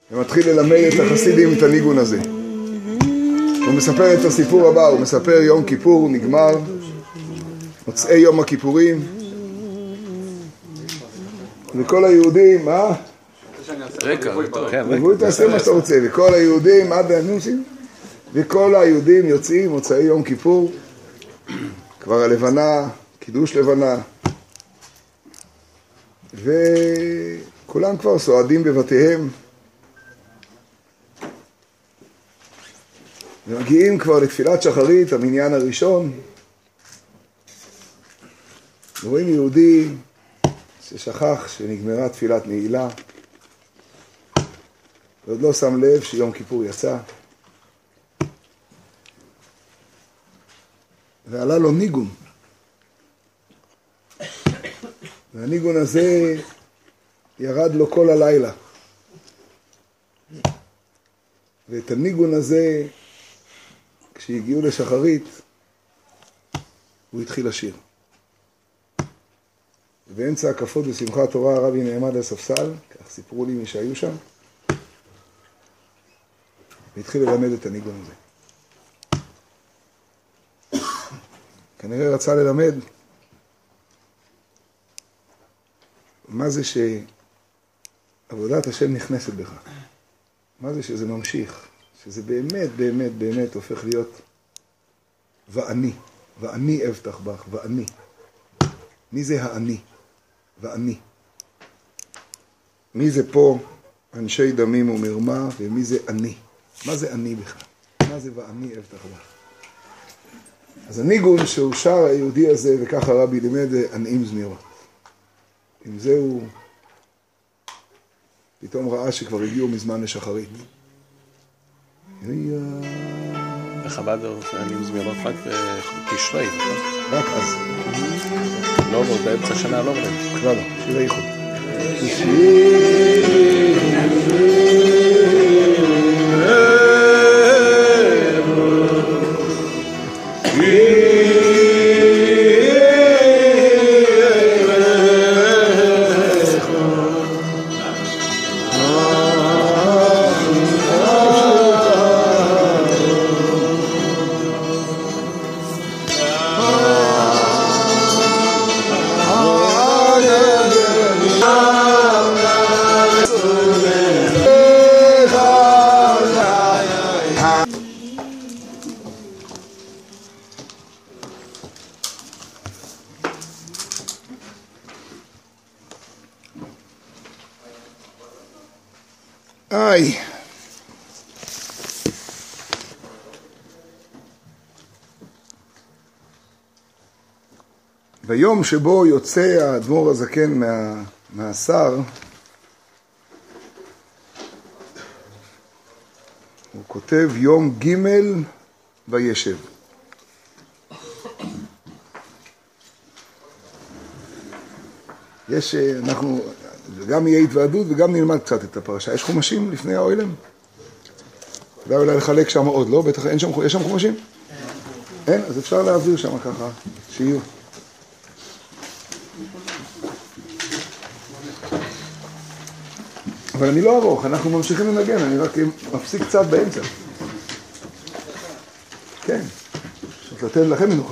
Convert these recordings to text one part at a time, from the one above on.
ומתחיל ללמד את החסידים את הניגון הזה. הוא מספר את הסיפור הבא, הוא מספר יום כיפור נגמר, מוצאי יום הכיפורים, וכל היהודים, תעשה מה שאתה רוצה, וכל היהודים, וכל היהודים יוצאים מוצאי יום כיפור, כבר הלבנה, קידוש לבנה, וכולם כבר סועדים בבתיהם, ומגיעים כבר לתפילת שחרית, המניין הראשון, ורואים יהודי ששכח שנגמרה תפילת נעילה, ועוד לא שם לב שיום כיפור יצא, ועלה לו ניגון, והניגון הזה ירד לו כל הלילה, ואת הניגון הזה כשהגיעו לשחרית הוא התחיל לשיר. ובאמצע הקפות בשמחת תורה הרבי נעמד על ספסל, כך סיפרו לי מי שהיו שם, והתחיל ללמד את הניגון הזה. כנראה רצה ללמד מה זה שעבודת השם נכנסת בך, מה זה שזה ממשיך, שזה באמת באמת באמת הופך להיות ואני אבטח בך, ואני. מי זה האני? ואני. מי זה פה אנשי דמים ומרמה, ומי זה אני? מה זה אני בכלל? מה זה ואני אבטח בך? אז הניגון שהוא שר היהודי הזה, וככה רבי לימד, זה ענעים זמירות. עם זה הוא פתאום ראה שכבר הגיעו מזמן לשחרית. בחב"ד ענעים זמירות רק תשרי, נכון? רק אז. לא, באמצע השנה לא עובדים. כבר לא, שירי ייחוד. איי. ביום שבו יוצא האדמו"ר הזקן מהשר, הוא כותב יום ג' וישב. אנחנו גם יהיה התוועדות וגם נלמד קצת את הפרשה. יש חומשים לפני האוילם? כדאי אולי לחלק שם עוד, לא? בטח אין שם, יש שם חומשים? אין? אז אפשר להעביר שם ככה, שיהיו. אבל אני לא ארוך, אנחנו ממשיכים לנגן, אני רק מפסיק קצת באמצע. כן, עכשיו לתת לכם מנוחה.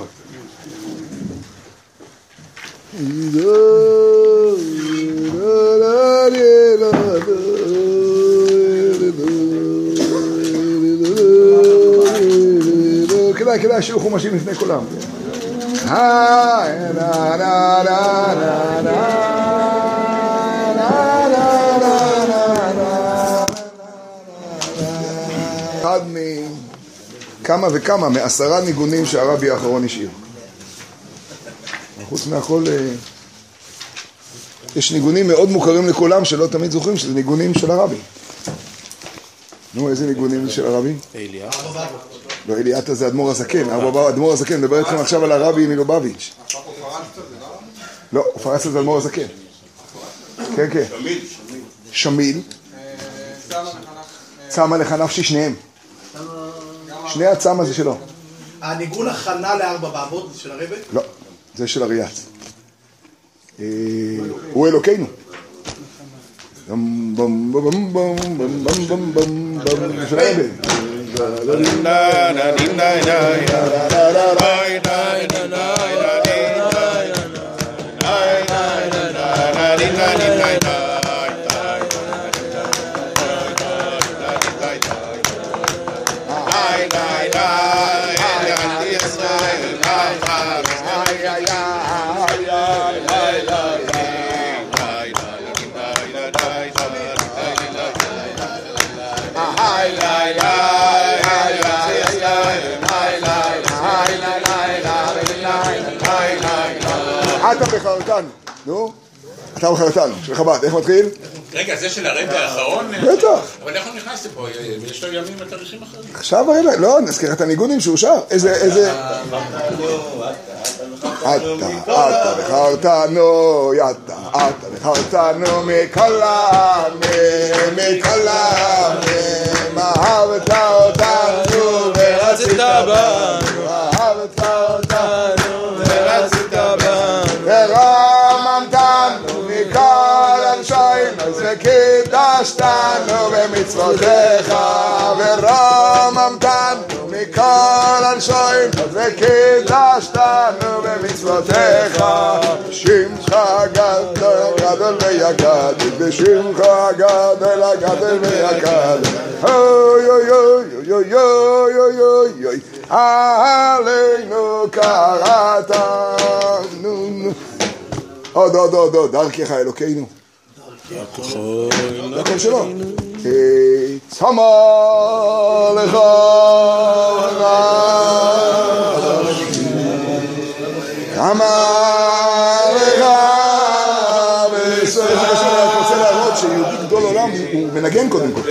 כדאי שיהיו חומשים לפני כולם. אחד מכמה וכמה, מ10 ניגונים שהרבי האחרון השאיר. חוץ מהכל, יש ניגונים מאוד מוכרים לכולם שלא תמיד זוכרים שזה ניגונים של הרבי. נו, איזה ניגונים של הרבי? אליאת. לא, אליאת זה אדמו"ר הזקן, אדמו"ר הזקן, מדבר איתכם עכשיו על הרבי מלובביץ'. לא, הוא פרץ את זה אדמו"ר הזקן. כן, כן. שמיל. צמה לחנפשי שניהם. שני הצמה זה שלו. הניגון הכנה לארבע באבות זה של הרבי? לא, זה של אריאץ. הוא אלוקינו. בם בם בם בם בם בם בם בם בם של הרבי. אתה בחרתן, נו? אתה בחרתן, של חב"ד, איך מתחיל? רגע, זה של הרבי האחרון? בטח. אבל איך הוא נכנס לפה? יש לו ימים ותאריכים אחרים. עכשיו הרבי, לא, נזכיר את הניגונים שהוא שר. איזה... אתה בחרתנו, אתה בחרתנו מכל העמים, אהבת אותנו ורצית בנו, אהבת אותנו ורצית בנו, ורוממתנו מכל אנשינו וקידשתנו במצוותיך, ורוממתנו מכל אנשינו וקידשתנו במצוותיך, בשמך גדול ויקדש, בשמך גדול ויקדש, אוי אוי אוי אוי אוי אוי אוי אוי, עלינו קראת, עוד, דרכך אלוקינו. זה הכל שלו. צמא לך אני רוצה להראות שיהודי גדול עולם הוא מנגן קודם כל.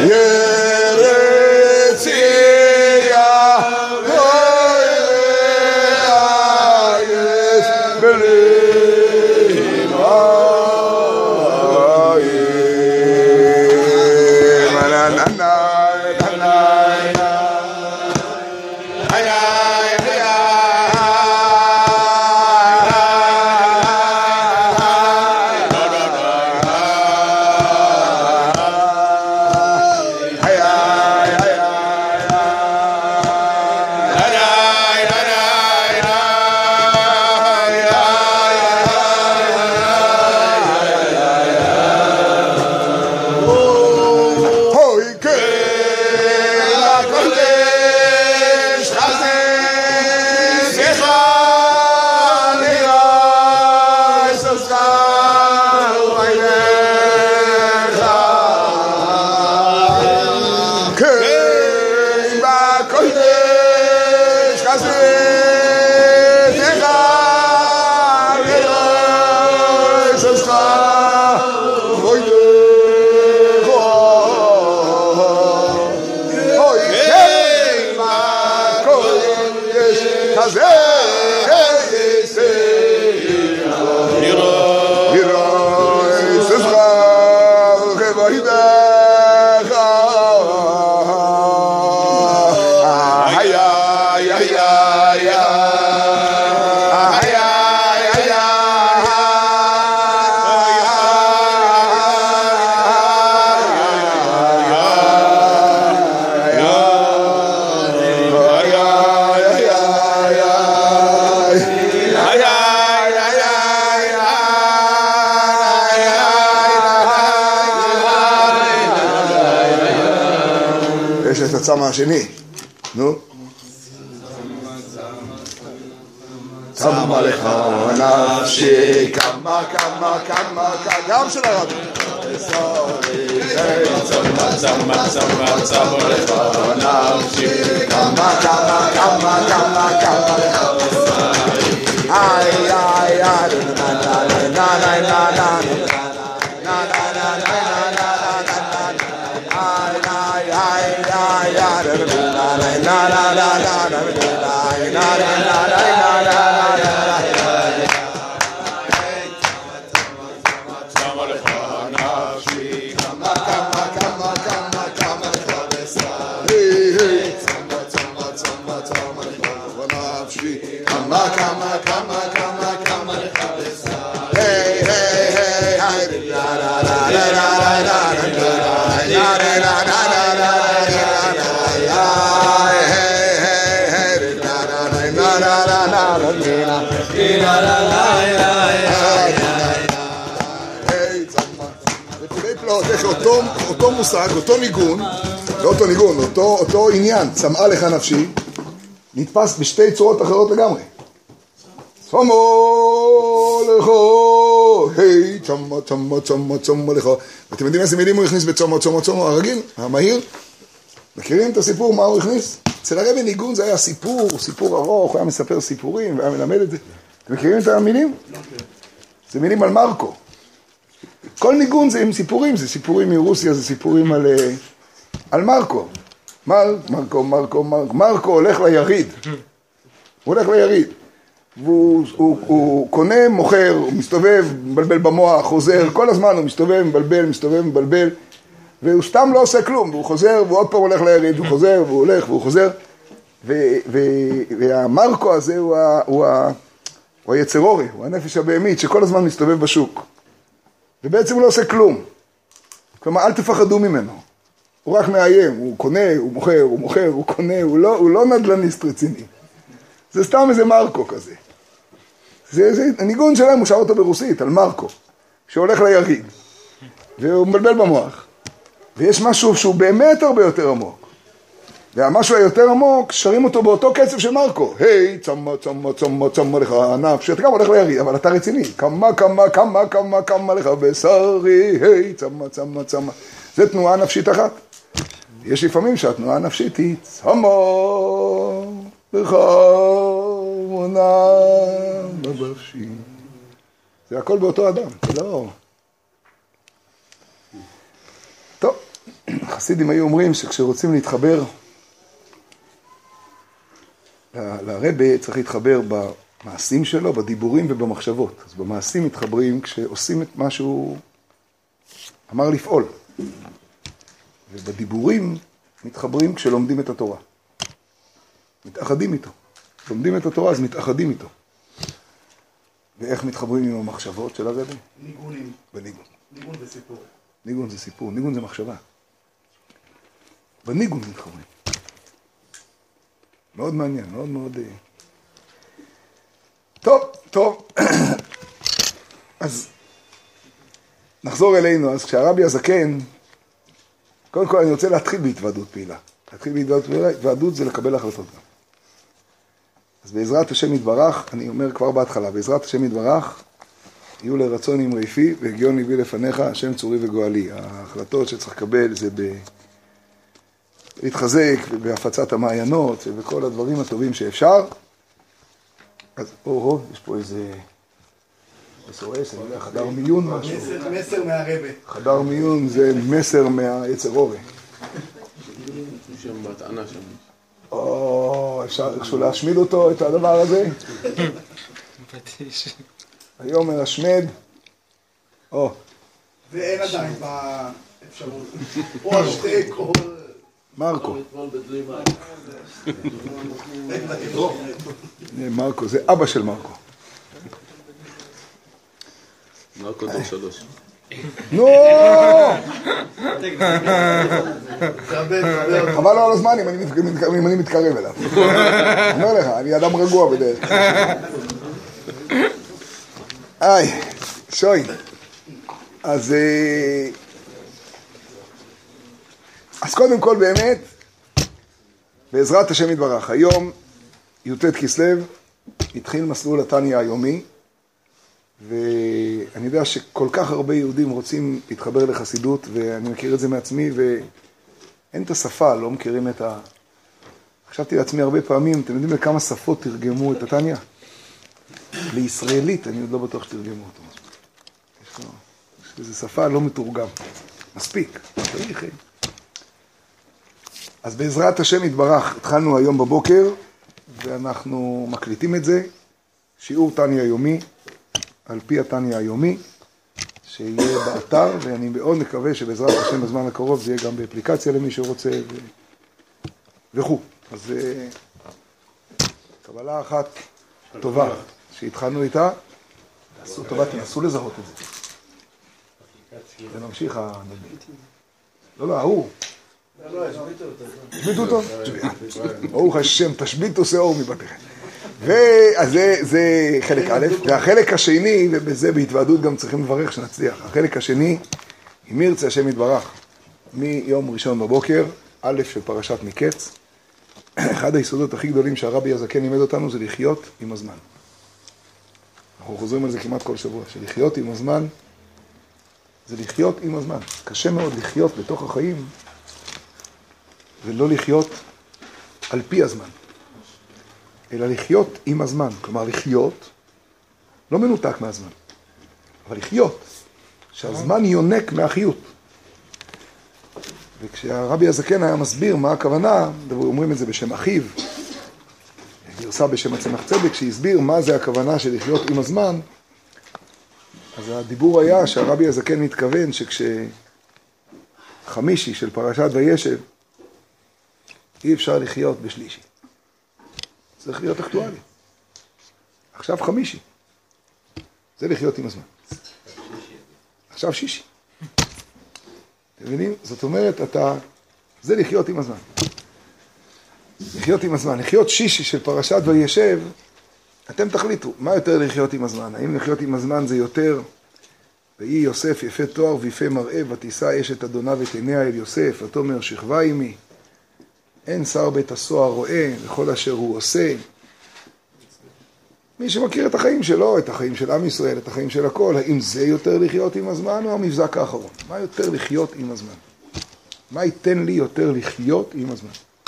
יש את הצמא השני, נו. צמא לך נפשי, כמה, גם של הרבי. צמא לך נפשי, כמה, איי, איי, כמה אותו מושג, אותו ניגון, לא אותו ניגון, אותו עניין, צמאה לך נפשי, נתפס בשתי צורות אחרות לגמרי. צומו לכו, היי, צומו, צומו, צומו, צומו לכו. ואתם יודעים איזה מילים הוא הכניס בצומו, צומו, צומו, הרגיל, המהיר? מכירים את הסיפור, מה הוא הכניס? אצל הרבי ניגון זה היה סיפור ארוך, הוא היה מספר סיפורים, והיה מלמד את זה. אתם מכירים את המילים? זה מילים על מרקו. כל ניגון זה עם סיפורים, זה סיפורים מרוסיה, זה סיפורים על מרקו. מרקו הולך ליריד. הוא הולך ליריד. והוא קונה, מוכר, הוא מסתובב, מבלבל במוח, חוזר, כל הזמן הוא מסתובב, מבלבל, והוא סתם לא עושה כלום, והוא חוזר, והוא עוד פעם הולך ליריד, והוא חוזר, והוא הולך, והוא חוזר, והמרקו הזה הוא היצרורי, הוא הנפש הבהמית שכל הזמן מסתובב בשוק. ובעצם הוא לא עושה כלום. כלומר, אל תפחדו ממנו. הוא רק מאיים, הוא קונה, הוא מוכר, הוא מוכר, הוא קונה, הוא לא נדלניסט רציני. זה סתם איזה מרקו כזה. זה הניגון שלהם, הוא שר אותו ברוסית, על מרקו, שהולך ליריד, והוא מבלבל במוח. ויש משהו שהוא באמת הרבה יותר עמוק. והמשהו היותר עמוק, שרים אותו באותו קצב של מרקו. היי, צמה, צמה, צמה, צמה לך ענף, שאתה גם הולך ליריד, אבל אתה רציני. כמה לך בשרי, היי, צמה, צמה, צמה. זה תנועה נפשית אחת. יש לפעמים שהתנועה הנפשית היא צמה, לך מונה בבפשי. זה הכל באותו אדם, לא. טוב, חסידים היו אומרים שכשרוצים להתחבר לרבי צריך להתחבר במעשים שלו, בדיבורים ובמחשבות. אז במעשים מתחברים כשעושים את מה שהוא אמר לפעול. ובדיבורים מתחברים כשלומדים את התורה. מתאחדים איתו. לומדים את התורה אז מתאחדים איתו. ואיך מתחברים עם המחשבות של הרבי? ניגונים. בניגון. ניגון וסיפור. ניגון זה סיפור, ניגון זה מחשבה. בניגון מתחברים. מאוד מעניין, מאוד מאוד... טוב. אז נחזור אלינו. אז כשהרבי הזקן, קודם כל אני רוצה להתחיל בהתוועדות פעילה. התוועדות זה לקבל החלטות גם. אז בעזרת השם יתברך, אני אומר כבר בהתחלה, בעזרת השם יתברך, יהיו לרצון עם רייפי והגיון ליבי לפניך, השם צורי וגואלי. ההחלטות שצריך לקבל זה להתחזק ובהפצת המעיינות ובכל הדברים הטובים שאפשר. אז יש פה איזה SOS, אני יודע, חדר מיון משהו. מסר מהרבי. חדר מיון זה מסר מהיצרורי. שם בטענה שם. אפשר איכשהו להשמיד אותו, את הדבר הזה? היום מרשמד. ואין עדיין באפשרות. או השתק או... מרקו. מרקו, זה אבא של מרקו. מרקו דור 3. נו! חבל לא על הזמן אם אני מתקרב אליו. אומר לך, אני אדם רגוע בדרך. שוי. אז קודם כל באמת, בעזרת השם יתברך, היום י"ט כסלו, התחיל מסלול התניא היומי, ואני יודע שכל כך הרבה יהודים רוצים להתחבר לחסידות, ואני מכיר את זה מעצמי, ואין את השפה, לא מכירים את חשבתי לעצמי הרבה פעמים, אתם יודעים לכמה שפות תרגמו את התניא? לישראלית, אני עוד לא בטוח שתרגמו אותו. יש איזו שפה לא מתורגם. מספיק. אז בעזרת השם יתברך, התחלנו היום בבוקר, ואנחנו מקליטים את זה, שיעור תניא יומי, על פי התניא היומי, שיהיה באתר, ואני מאוד מקווה שבעזרת השם בזמן הקרוב זה יהיה גם באפליקציה למי שרוצה וכו'. אז קבלה אחת טובה שהתחלנו איתה, תעשו טובה, תנסו לזהות את זה. ונמשיך הנביא. לא, ההוא. תשביתו אותו. ברוך השם, תשביתו שאור מבתיכם. אז זה חלק א', והחלק השני, ובזה בהתוועדות גם צריכים לברך שנצליח, החלק השני, אם ירצה השם יתברך, מיום ראשון בבוקר, א' של פרשת מקץ, אחד היסודות הכי גדולים שהרבי הזקן לימד אותנו זה לחיות עם הזמן. אנחנו חוזרים על זה כמעט כל שבוע, שלחיות עם הזמן, זה לחיות עם הזמן. קשה מאוד לחיות בתוך החיים, ולא לחיות על פי הזמן, אלא לחיות עם הזמן. כלומר, לחיות לא מנותק מהזמן, אבל לחיות, שהזמן יונק מהחיות. וכשהרבי הזקן היה מסביר מה הכוונה, אומרים את זה בשם אחיו, גרסה בשם הצמח צדק, שהסביר מה זה הכוונה של לחיות עם הזמן, אז הדיבור היה שהרבי הזקן מתכוון שכשחמישי של פרשת וישב, אי אפשר לחיות בשלישי. צריך להיות אקטואלי. עכשיו חמישי. זה לחיות עם הזמן. עכשיו שישי. אתם מבינים? זאת אומרת, זה לחיות עם הזמן. לחיות עם הזמן. לחיות שישי של פרשת וישב, אתם תחליטו, מה יותר לחיות עם הזמן? האם לחיות עם הזמן זה יותר, ויהי יוסף יפה תואר ויפה מראה, ותישא אשת אדוניו את עיניה אל יוסף, ותאמר שכבה עמי, אין שר בית הסוהר רואה, וכל אשר הוא עושה. מי שמכיר את החיים שלו, את החיים של עם ישראל, את החיים של הכל, האם זה יותר לחיות עם הזמן או המבזק האחרון? מה יותר לחיות עם הזמן? מה ייתן לי יותר לחיות עם הזמן?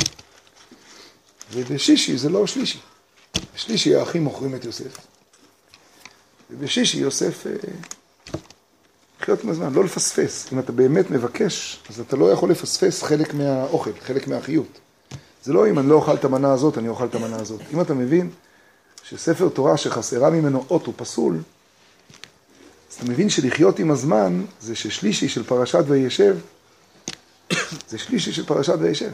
ובשישי זה לא שלישי. בשלישי האחים מוכרים את יוסף. ובשישי יוסף לחיות עם הזמן, לא לפספס. אם אתה באמת מבקש, אז אתה לא יכול לפספס חלק מהאוכל, חלק מהחיות. זה לא אם אני לא אוכל את המנה הזאת, אני אוכל את המנה הזאת. אם אתה מבין שספר תורה שחסרה ממנו אות הוא פסול, אז אתה מבין שלחיות עם הזמן זה ששלישי של פרשת וישב, זה שלישי של פרשת וישב.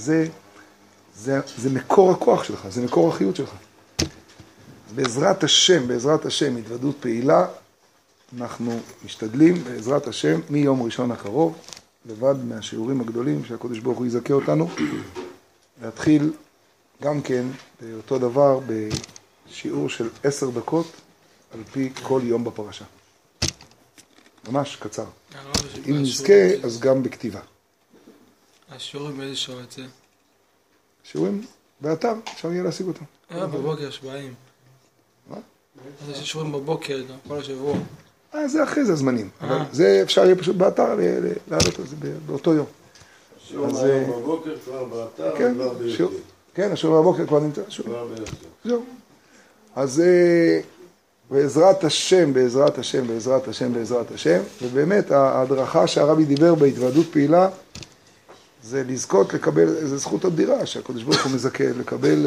זה מקור הכוח שלך, זה מקור החיות שלך. בעזרת השם, התוודות פעילה, אנחנו משתדלים, בעזרת השם, מיום ראשון הקרוב, לבד מהשיעורים הגדולים שהקדוש ברוך הוא יזכה אותנו, להתחיל גם כן באותו דבר בשיעור של 10 דקות על פי כל יום בפרשה. ממש קצר. אם נזכה, אז גם בכתיבה. השיעורים באיזה שעה יצא? שיעורים באתר, אפשר יהיה להשיג אותם. בבוקר שבעים. מה? אז יש שיעורים בבוקר, כל השבוע. זה אחרי זה הזמנים. אבל זה אפשר יהיה פשוט באתר להעלות את זה באותו יום. שיעור מהיום בבוקר כבר באתר, כבר ביותר. כן, השיעור בבוקר כבר נמצא. כבר ביותר. זהו. אז בעזרת השם, בעזרת השם, בעזרת השם, בעזרת השם, ובאמת ההדרכה שהרבי דיבר בהתוועדות פעילה, זה לזכות לקבל, זה זכות אדירה שהקדוש ברוך הוא מזכה, לקבל,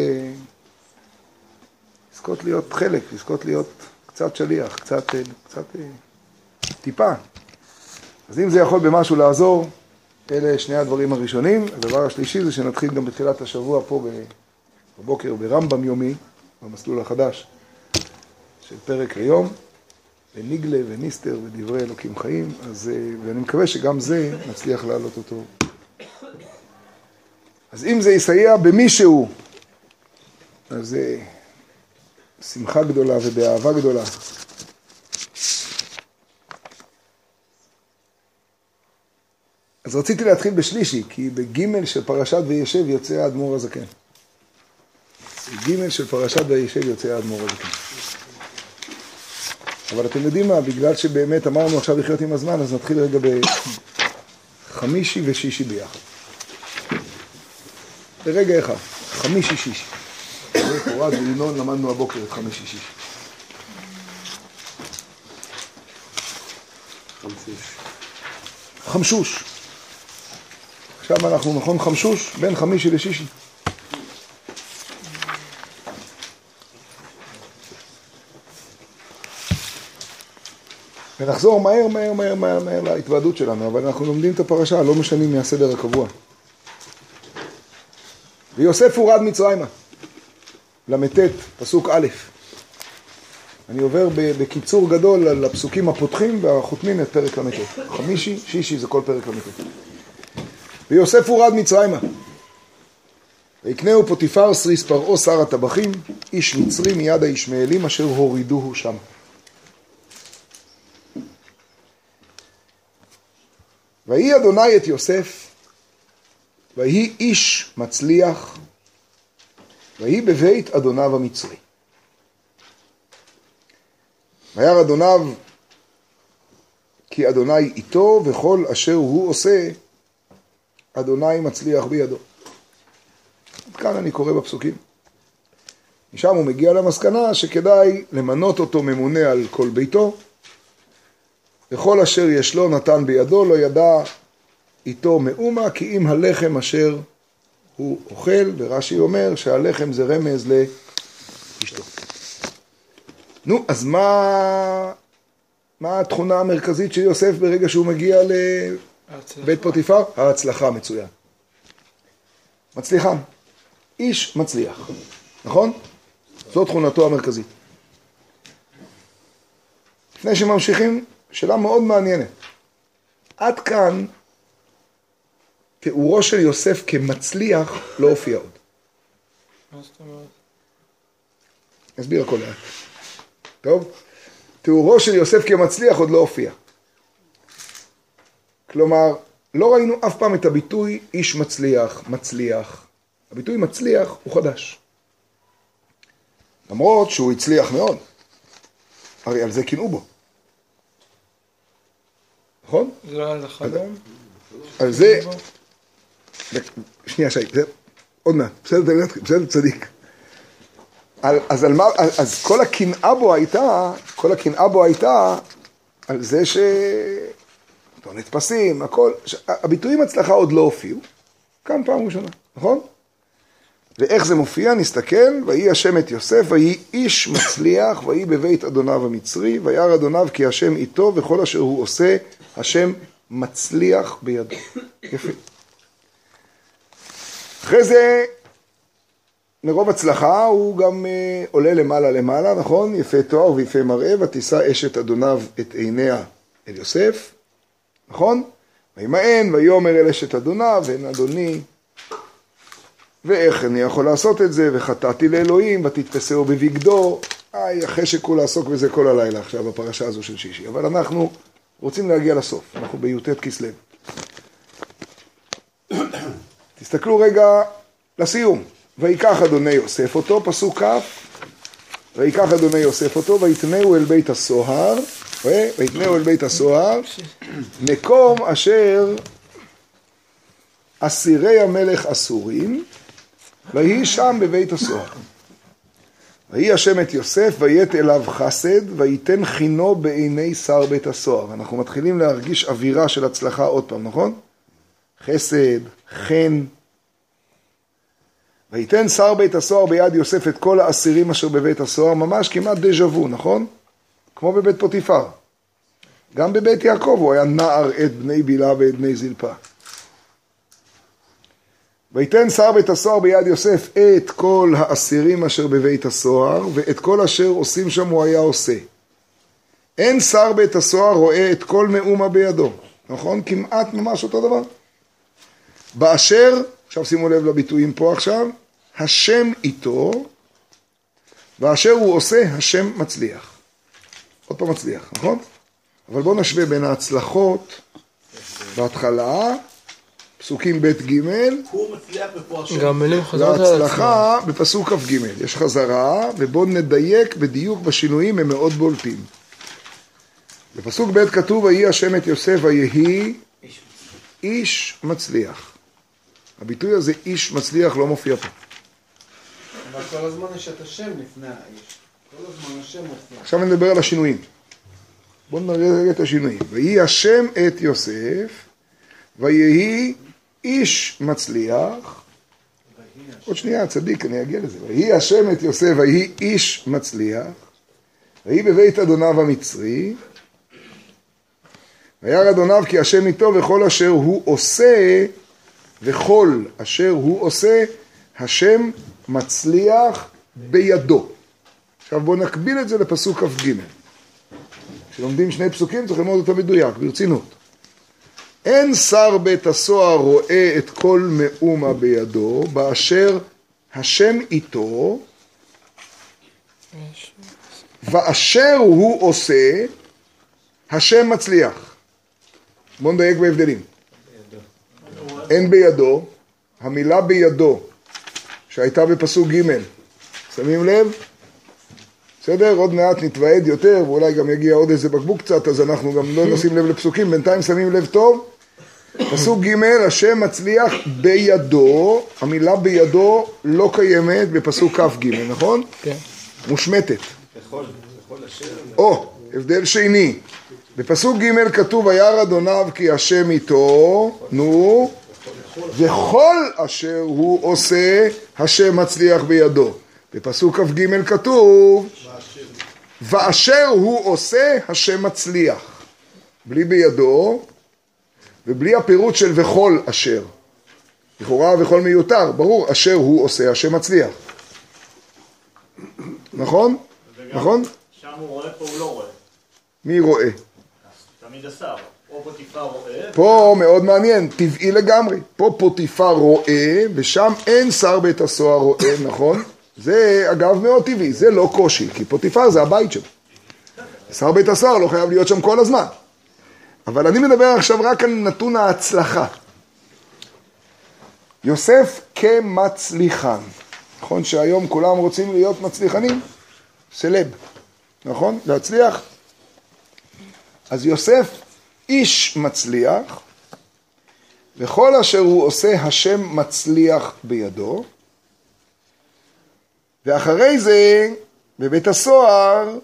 לזכות להיות חלק, לזכות להיות קצת שליח, קצת טיפה. אז אם זה יכול במשהו לעזור, אלה שני הדברים הראשונים. הדבר השלישי זה שנתחיל גם בתחילת השבוע פה בבוקר ברמב"ם יומי, במסלול החדש של פרק היום, בניגלה וניסטר ודברי אלוקים חיים, ואני מקווה שגם זה נצליח להעלות אותו. אז אם זה יסייע במישהו, אז זה שמחה גדולה ובאהבה גדולה. אז רציתי להתחיל בשלישי, כי בגימל של פרשת וישב יוצא האדמו"ר הזקן. בגימל של פרשת וישב יוצא האדמו"ר הזקן. אבל אתם יודעים מה, בגלל שבאמת אמרנו עכשיו לחיות עם הזמן, אז נתחיל רגע בחמישי ושישי ביחד. ברגע אחד, חמישי שישי. פורז וינון למדנו הבוקר את חמישי שישי. חמשוש. עכשיו אנחנו נכון חמשוש בין חמישי לשישי. ונחזור מהר להתוועדות שלנו, אבל אנחנו לומדים את הפרשה, לא משנים מהסדר הקבוע. ויוסף הורד מצרימה, למתת, פסוק א'. אני עובר בקיצור גדול על הפסוקים הפותחים והחותמים את פרק למתת. חמישי, שישי זה כל פרק למתת. ויוסף הורד מצרימה. ויקנהו פוטיפר סריס פרעה שר הטבחים, איש מצרי מיד הישמעאלים אשר הורידוהו שם. ויהי אדוני את יוסף, ויהי איש מצליח, ויהי בבית אדוניו המצרי. וירא אדוניו כי אדוני איתו, וכל אשר הוא עושה, אדוני מצליח בידו. כאן אני קורא בפסוקים. משם הוא מגיע למסקנה שכדאי למנות אותו ממונה על כל ביתו, וכל אשר יש לו נתן בידו, לא ידע איתו מאומה, כי אם הלחם אשר הוא אוכל, ורש"י אומר שהלחם זה רמז לאשתו. נו, אז מה התכונה המרכזית של יוסף ברגע שהוא מגיע לבית פוטיפר? ההצלחה, מצוין. מצליחן. איש מצליח. נכון? זו תכונתו המרכזית. לפני שממשיכים, שאלה מאוד מעניינת. עד כאן, תיאורו של יוסף כמצליח לא הופיע עוד. מה זאת אומרת? אסביר הכל לאט. טוב? תיאורו של יוסף כמצליח עוד לא הופיע. כלומר, לא ראינו אף פעם את הביטוי איש מצליח, מצליח. הביטוי מצליח הוא חדש. למרות שהוא הצליח מאוד. הרי על זה קינאו בו. נכון? זה לא על החלום? על זה... שנייה שי, עוד מעט, בסדר צדיק. אז כל הקנאה בו הייתה על זה לא נתפסים, הכל, הביטויים הצלחה עוד לא הופיעו, כאן פעם ראשונה, נכון? ואיך זה מופיע? נסתכל, ויהי השם את יוסף, ויהי איש מצליח, ויהי בבית אדוניו המצרי, וירא אדוניו כי השם איתו, וכל אשר הוא עושה, השם מצליח בידו. יפה. אחרי זה, מרוב הצלחה, הוא גם עולה למעלה, נכון? יפה תואר ויפה מראה, ותישא אשת אדוניו את עיניה אל יוסף, נכון? וימאן, ויאמר אל אשת אדוניו, הן אדוני, ואיך אני יכול לעשות את זה, וחטאתי לאלוהים, ותתפסהו בבגדו, החשק הוא לעסוק בזה כל הלילה עכשיו, בפרשה הזו של שישי, אבל אנחנו רוצים להגיע לסוף, אנחנו בי"ט כסלו. תסתכלו רגע לסיום. ויקח אדוני יוסף אותו, פסוק כ', ויקח אדוני יוסף אותו, ויתנהו אל בית הסוהר, ויתנהו אל בית הסוהר, מקום אשר אסירי המלך אסורים, ויהי שם בבית הסוהר. ויהי השם את יוסף, ויית אליו חסד, ויתן חינו בעיני שר בית הסוהר. אנחנו מתחילים להרגיש אווירה של הצלחה עוד פעם, נכון? חסד, חן. ויתן שר בית הסוהר ביד יוסף את כל האסירים אשר בבית הסוהר, ממש כמעט דז'ה וו, נכון? כמו בבית פוטיפר. גם בבית יעקב הוא היה נער את בני בילה ואת בני זלפה. ויתן שר בית הסוהר ביד יוסף את כל האסירים אשר בבית הסוהר, ואת כל אשר עושים שם הוא היה עושה. אין שר בית הסוהר רואה את כל מאומה בידו, נכון? כמעט ממש אותו דבר. באשר, עכשיו שימו לב לביטויים פה עכשיו, השם איתו, ואשר הוא עושה, השם מצליח. עוד פעם מצליח, נכון? אבל בואו נשווה בין ההצלחות בהתחלה, פסוקים ב' ג' הוא מצליח ופה השם. גם מילים חזרות על עצמם. להצלחה בפסוק כ' ג' יש חזרה, ובואו נדייק בדיוק בשינויים, הם מאוד בולטים. בפסוק ב' כתוב, ויהי השם את יוסף, ויהי איש מצליח. הביטוי הזה, איש מצליח, לא מופיע פה. אבל כל הזמן יש את השם לפני האיש. כל הזמן השם מופיע. עכשיו אני מדבר על השינויים. בואו נראה את השינויים. ויהי השם את יוסף, ויהי איש מצליח. עוד שנייה, צדיק, אני אגיע לזה. ויהי השם את יוסף, ויהי איש מצליח. ויהי בבית אדוניו המצרי. וירא אדוניו כי השם איתו, וכל אשר הוא עושה, וכל אשר הוא עושה, השם מצליח בידו. עכשיו בואו נקביל את זה לפסוק כ"ג. כשלומדים שני פסוקים צריך ללמוד אותם מדויק, ברצינות. אין שר בית הסוהר רואה את כל מאומה בידו, באשר השם איתו, ואשר הוא עושה, השם מצליח. בואו נדייק בהבדלים. אין בידו, המילה בידו, שהייתה בפסוק ג', שמים לב? בסדר? עוד מעט נתוועד יותר, ואולי גם יגיע עוד איזה בקבוק קצת, אז אנחנו גם לא נשים לב לפסוקים, בינתיים שמים לב טוב. פסוק ג', השם מצליח בידו, המילה בידו לא קיימת בפסוק כ' ג', נכון? כן. מושמטת. או, הבדל שני. בפסוק ג' כתוב, וירא אדוניו כי השם איתו, נו, וכל אשר הוא עושה, השם מצליח בידו. בפסוק כ"ג כתוב, ואשר הוא עושה, השם מצליח. בלי בידו, ובלי הפירוט של וכל אשר. לכאורה וכל מיותר, ברור, אשר הוא עושה, השם מצליח. נכון? נכון? שם הוא רואה, פה הוא לא רואה. מי רואה? תמיד השר. או פוטיפר רואה. פה מאוד מעניין, טבעי לגמרי. פה פוטיפר רואה, ושם אין שר בית הסוהר רואה, נכון? זה אגב מאוד טבעי, זה לא קושי, כי פוטיפר זה הבית שלו. שר בית הסוהר לא חייב להיות שם כל הזמן. אבל אני מדבר עכשיו רק על נתון ההצלחה. יוסף כמצליחן. נכון שהיום כולם רוצים להיות מצליחנים? סלב. נכון? להצליח. אז יוסף איש מצליח, וכל אשר הוא עושה השם מצליח בידו. ואחרי זה, בבית הסוהר,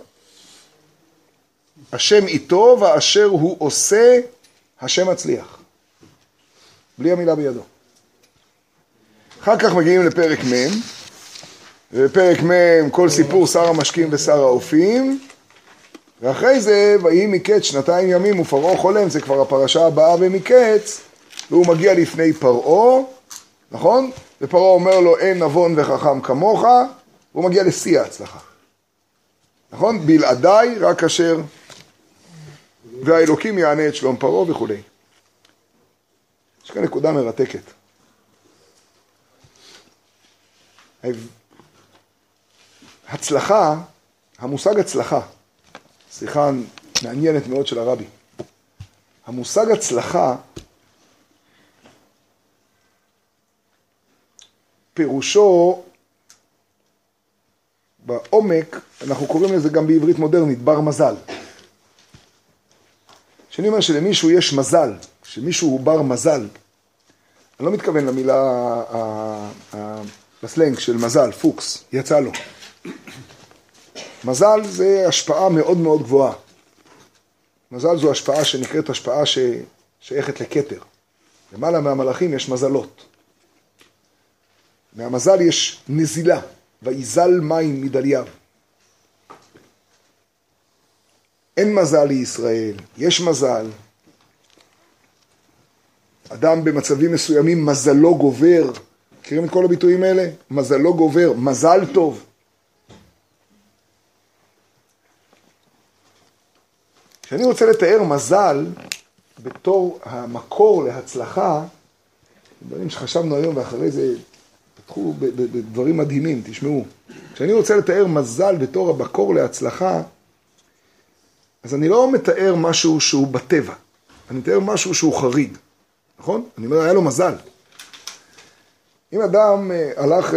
השם איתו, ואשר הוא עושה, השם מצליח. בלי המילה בידו. אחר כך מגיעים לפרק מ', ובפרק מ' כל סיפור שר המשקים ושר האופים, ואחרי זה, ויהי מקץ 2 ימים ופרעה חולם, זה כבר הפרשה הבאה במקץ, והוא מגיע לפני פרעה, נכון? ופרעה אומר לו, אין נבון וחכם כמוך, והוא מגיע לשיא ההצלחה. נכון? בלעדיי, רק אשר, והאלוקים יענה את שלום פרעה וכו'. יש כאן נקודה מרתקת. הצלחה, המושג הצלחה, שיחה מעניינת מאוד של הרבי. המושג הצלחה, פירושו בעומק, אנחנו קוראים לזה גם בעברית מודרנית, בר מזל. כשאני אומר שלמישהו יש מזל, שמישהו הוא בר מזל, אני לא מתכוון למילה, בסלנג של מזל, פוקס, יצא לו. מזל זה השפעה מאוד מאוד גבוהה. מזל זו השפעה שנקראת השפעה ששייכת לכתר. למעלה מהמלאכים יש מזלות. מהמזל יש נזילה, ויזל מים מדלייו. אין מזל לישראל, יש מזל. אדם במצבים מסוימים מזלו גובר. מכירים את כל הביטויים האלה? מזלו גובר, מזל טוב. כשאני רוצה לתאר מזל בתור המקור להצלחה, דברים שחשבנו היום ואחרי זה פתחו בדברים מדהימים, תשמעו. כשאני רוצה לתאר מזל בתור המקור להצלחה, אז אני לא מתאר משהו שהוא בטבע, אני מתאר משהו שהוא חריג, נכון? אני אומר, היה לו מזל. אם אדם הלך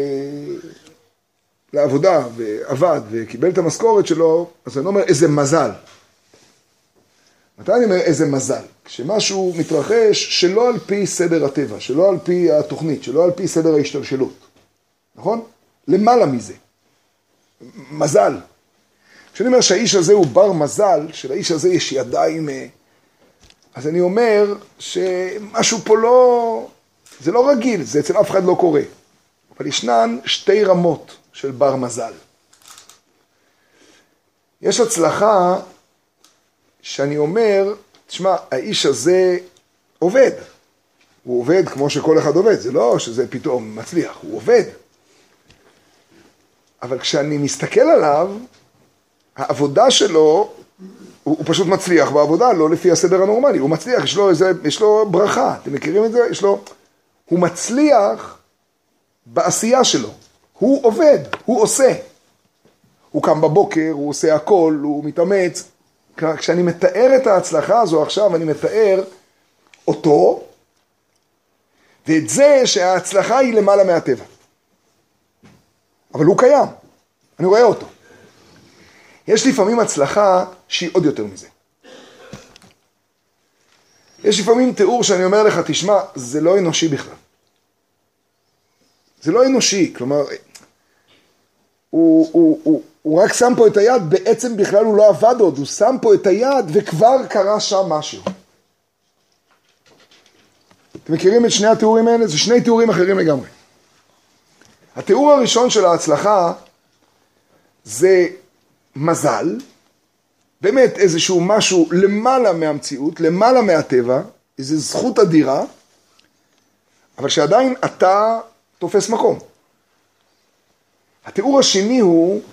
לעבודה ועבד וקיבל את המשכורת שלו, אז אני לא אומר איזה מזל. מתי אני אומר איזה מזל? כשמשהו מתרחש שלא על פי סדר הטבע, שלא על פי התוכנית, שלא על פי סדר ההשתלשלות. נכון? למעלה מזה. מזל. כשאני אומר שהאיש הזה הוא בר מזל, שלאיש הזה יש ידיים, אז אני אומר שמשהו פה לא, זה לא רגיל, זה אצל אף אחד לא קורה. אבל ישנן 2 רמות של בר מזל. יש הצלחה שאני אומר, תשמע, האיש הזה עובד. הוא עובד כמו שכל אחד עובד, זה לא שזה פתאום מצליח, הוא עובד. אבל כשאני מסתכל עליו, העבודה שלו, הוא פשוט מצליח בעבודה, לא לפי הסדר הנורמלי. הוא מצליח, יש לו ברכה, אתם מכירים את זה? הוא מצליח בעשייה שלו. הוא עובד, הוא עושה. הוא קם בבוקר, הוא עושה הכל, הוא מתאמץ. כשאני מתאר את ההצלחה הזו עכשיו, אני מתאר אותו, ואת זה שההצלחה היא למעלה מהטבע. אבל הוא קיים, אני רואה אותו. יש לפעמים הצלחה שהיא עוד יותר מזה. יש לפעמים תיאור שאני אומר לך, תשמע, זה לא אנושי בכלל. זה לא אנושי, כלומר, הוא רק שם פה את היד, בעצם בכלל הוא לא עבד עוד, הוא שם פה את היד וכבר קרה שם משהו. אתם מכירים את שני התיאורים האלה? זה שני תיאורים אחרים לגמרי. התיאור הראשון של ההצלחה זה מזל, באמת איזשהו משהו למעלה מהמציאות, למעלה מהטבע, איזו זכות אדירה, אבל שעדיין אתה תופס מקום. התיאור השני הוא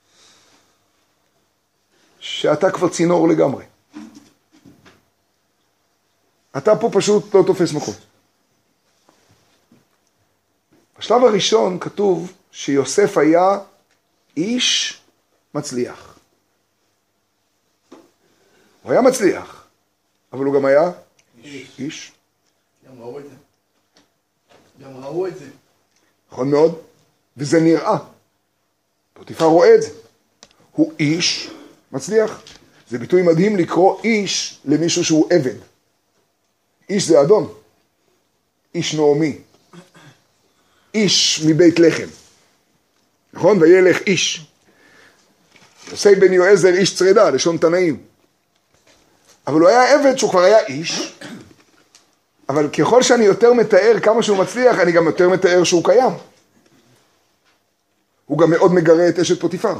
שאתה כבר צינור לגמרי. אתה פה פשוט לא תופס מקום. בשלב הראשון כתוב שיוסף היה איש מצליח. הוא היה מצליח, אבל הוא גם היה איש. גם ראו את זה. נכון מאוד, וזה נראה. פוטיפר רואה את זה. הוא איש מצליח. זה ביטוי מדהים לקרוא איש למישהו שהוא עבד. איש זה אדון. איש נעמי. איש מבית לחם. נכון? וילך איש. יוסי בן יועזר איש צרדה, לשון תנאים. אבל הוא היה עבד שהוא כבר היה איש. אבל ככל שאני יותר מתאר כמה שהוא מצליח, אני גם יותר מתאר שהוא קיים. הוא גם מאוד מגרה את אשת פוטיפר.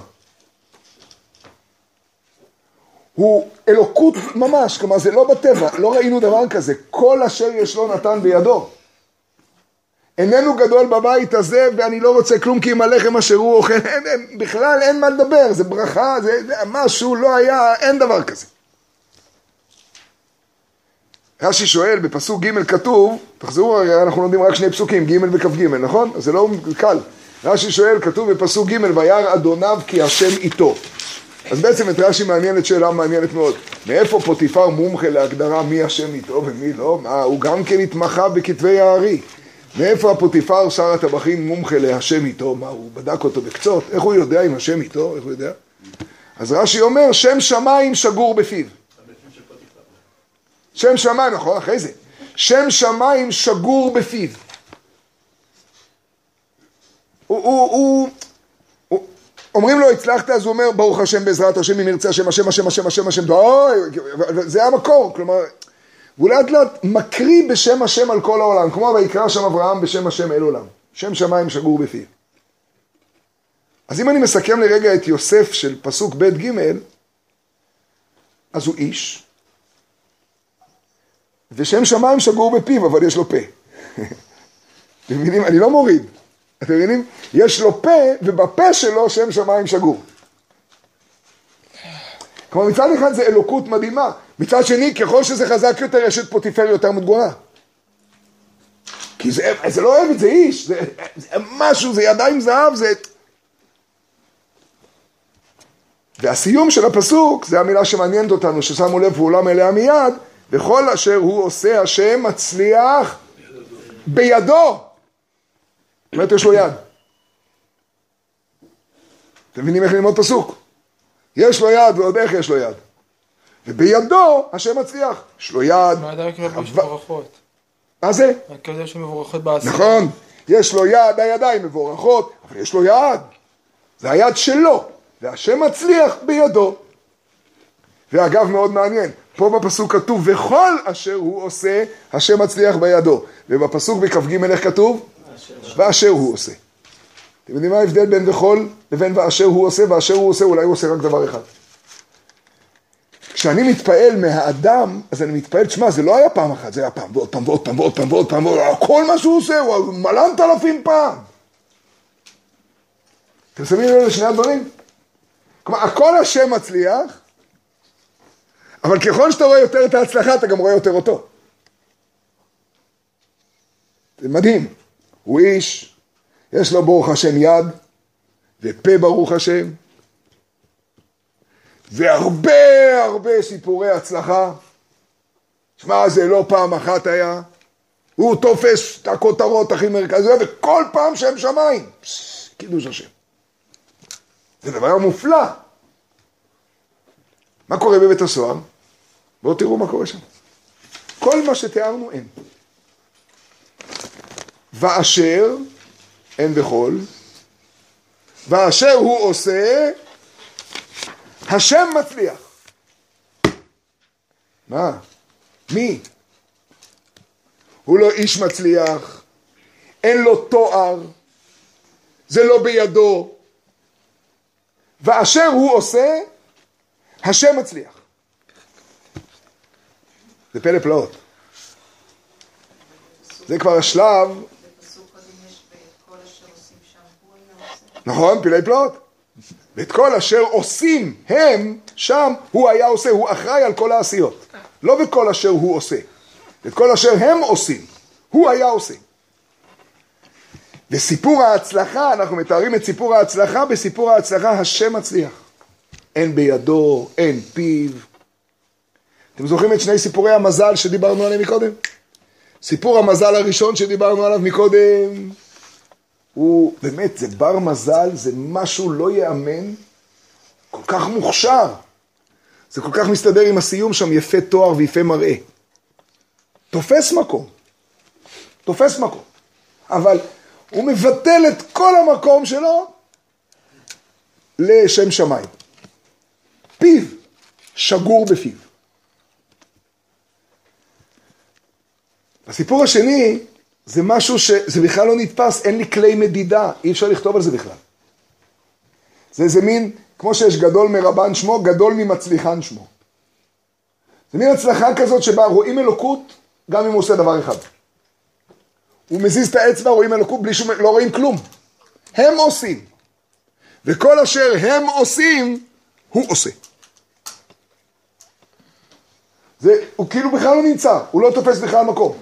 הוא אלוקות ממש, כלומר זה לא בטבע, לא ראינו דבר כזה. כל אשר יש לו נתן בידו. איננו גדול בבית הזה ואני לא רוצה כלום כי עם הלחם אשר הוא אוכל. בכלל אין מה לדבר, זה ברכה, זה משהו לא היה, אין דבר כזה. רש"י שואל, בפסוק ג' כתוב, תחזרו, אנחנו לומדים רק שני פסוקים, ג' וכ"ג, נכון? אז זה לא קל. רש"י שואל, כתוב בפסוק ג' וירא אדוניו כי השם איתו. אז בעצם את רש"י מעניינת שאלה מעניינת מאוד. מאיפה פוטיפר מומחה להגדרה מי השם איתו ומי לא? הוא גם כן התמחה בכתבי הארי. מאיפה הפוטיפר שר הטבחים מומחה להשם איתו? מה, הוא בדק אותו בקצות? איך הוא יודע אם השם איתו? איך הוא יודע? אז רש"י אומר, שם שמיים שגור בפיו. שם שמיים, נכון, אחרי זה. שם שמיים שגור בפיו. אומרים לו, הצלחת, אז הוא אומר, ברוך השם בעזרת השם, אם ירצה השם, השם, השם, השם, השם, השם, זה המקור, כלומר, הוא לאט לאט מקריא בשם השם על כל העולם, כמו ויקרא שם אברהם בשם השם אל עולם. שם שמיים שגור בפיו. אז אם אני מסכם לרגע את יוסף של פסוק ב' ג', אז הוא איש, ושם שמיים שגור בפיו, אבל יש לו פה. אתם מבינים? אני לא מוריד. אתם מבינים? יש לו פה, ובפה שלו שם שמיים שגור. כלומר, מצד אחד זה אלוקות מדהימה. מצד שני, ככל שזה חזק יותר, יש את פוטיפר יותר מתגורה. כי זה לא אוהב את זה איש. זה משהו, זה ידיים זהב, זה... והסיום של הפסוק, זה המילה שמעניינת אותנו, ששמו לב פעולה מלאה מיד, וכל אשר הוא עושה, השם מצליח בידו. זאת אומרת, יש לו יד. אתם מבינים איך ללמוד פסוק? יש לו יד, ועוד איך יש לו יד. ובידו, השם מצליח. יש לו יד. מה אתה מקרב יש מבורכות? מה זה? מקרב יש מבורכות בעשייה. נכון. יש לו יד, הידיים מבורכות, אבל יש לו יד. זה היד שלו. והשם מצליח בידו. ואגב, מאוד מעניין. פה בפסוק כתוב, וכל אשר הוא עושה, השם מצליח בידו. ובפסוק בכ"ג איך כתוב? ואשר הוא עושה. אתם יודעים מה ההבדל בין וכל לבין ואשר הוא עושה? ואשר הוא עושה, אולי הוא עושה רק דבר אחד. כשאני מתפעל מהאדם, אז אני מתפעל, תשמע, זה לא היה פעם אחת, זה היה פעם ועוד פעם ועוד פעם ועוד פעם ועוד פעם, כל מה שהוא עושה, הוא מלנת אלפים פעם. אתם שמים לב לשני הדברים? כלומר, הכל השם מצליח, אבל ככל שאתה רואה יותר את ההצלחה, אתה גם רואה יותר אותו. זה מדהים. הוא איש, יש לו ברוך השם יד, ופה ברוך השם, והרבה הרבה סיפורי הצלחה. שמע, זה לא פעם אחת היה. הוא תופס את הכותרות הכי מרכזיות, וכל פעם שם שמיים. קידוש השם. זה דבר מופלא. מה קורה בבית הסוהר? בואו תראו מה קורה שם. כל מה שתיארנו אין. ואשר אין בכל, ואשר הוא עושה, השם מצליח. מה? מי? הוא לא איש מצליח, אין לו תואר, זה לא בידו. ואשר הוא עושה, השם מצליח. זה פלא פלאות. זה כבר השלב. בפסוק קודם יש ואת כל אשר עושים שם הוא היה עושה. נכון, פלאי פלאות. ואת כל אשר עושים הם שם הוא היה עושה, הוא אחראי על כל העשיות. לא בכל אשר הוא עושה. את כל אשר הם עושים, הוא היה עושה. וסיפור ההצלחה, אנחנו מתארים את סיפור ההצלחה, בסיפור ההצלחה השם מצליח. אין בידו, אין פיו. אתם זוכרים את שני סיפורי המזל שדיברנו עליהם מקודם? סיפור המזל הראשון שדיברנו עליו מקודם, הוא באמת, זה בר מזל, זה משהו לא יאמן, כל כך מוכשר. זה כל כך מסתדר עם הסיום שם, יפה תואר ויפה מראה. תופס מקום. תופס מקום. אבל הוא מבטל את כל המקום שלו לשם שמיים. פיו, שגור בפיו. הסיפור השני, זה משהו שזה בכלל לא נתפס, אין לי כלי מדידה, אי אפשר לכתוב על זה בכלל. זה מין, כמו שיש גדול מרבן שמו, גדול ממצליחן שמו. זה מין הצלחה כזאת שבה רואים אלוקות, גם אם הוא עושה דבר אחד. הוא מזיז את האצבע, רואים אלוקות, בלי שום, לא רואים כלום. הם עושים. וכל אשר הם עושים, הוא עושה. הוא כאילו בכלל לא נמצא, הוא לא תופס בכלל מקום.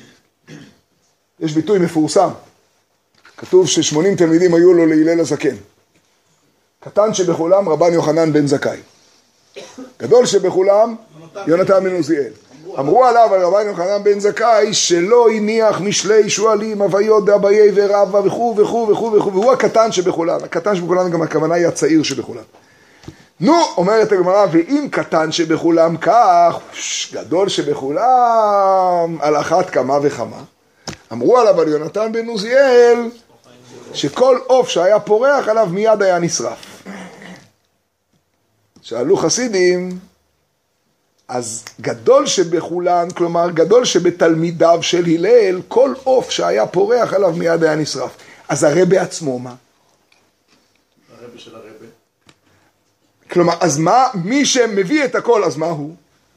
יש ביטוי מפורסם, כתוב ש80 תלמידים היו לו להלל הזקן. קטן שבכולם רבן יוחנן בן זכאי. גדול שבכולם יונתן בן עוזיאל. אמרו עליו על רבן יוחנן בן זכאי שלא הניח משלי שואלים הוויות דאביי ורבא וכו' וכו' וכו' וכו', והוא הקטן שבכולם. הקטן שבכולם גם הכוונה היא הצעיר שבכולם. נו, אומרת הגמרא, ואם קטן שבכולם כך, גדול שבכולם על אחת כמה וכמה. אמרו עליו על יונתן בן עוזיאל שכל עוף שהיה פורח עליו מיד היה נשרף. שאלו חסידים, אז גדול שבכולן, כלומר גדול שבתלמידיו של הלל, כל עוף שהיה פורח עליו מיד היה נשרף. אז הרבי עצמו מה? הרבי של הרבי. כלומר, אז מה, מי שמביא את הכל, אז מה הוא?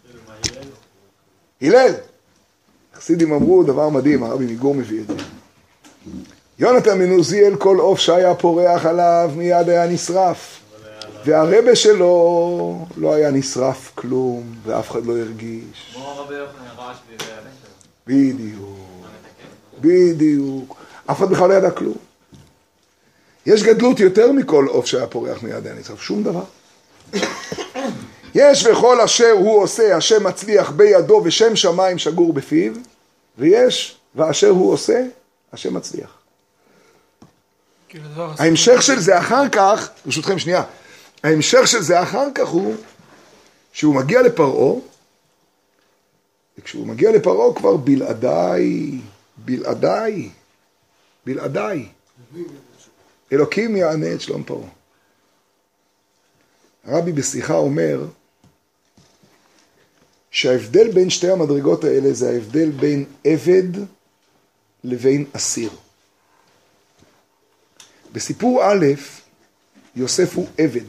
הלל. חסידים אמרו דבר מדהים, הרבי מגור מביא את זה. יונתן בן עוזיאל, כל עוף שהיה פורח עליו מיד היה נשרף. והרבי שלו לא היה נשרף כלום, ואף אחד לא הרגיש. כמו הרבי יוחנן רעש והבן שלו. בדיוק. בדיוק. אף אחד בכלל לא ידע כלום. יש גדלות יותר מכל עוף שהיה פורח מיד היה נשרף, שום דבר. יש וכל אשר הוא עושה, השם מצליח בידו ושם שמיים שגור בפיו, ויש ואשר הוא עושה, השם מצליח. ההמשך של זה אחר כך, ברשותכם שנייה, ההמשך של זה אחר כך הוא שהוא מגיע לפרעה, וכשהוא מגיע לפרעה כבר בלעדיי, אלוקים יענה את שלום פרעה. הרבי בשיחה אומר שההבדל בין שתי המדרגות האלה זה ההבדל בין עבד לבין אסיר. בסיפור א', יוסף הוא עבד.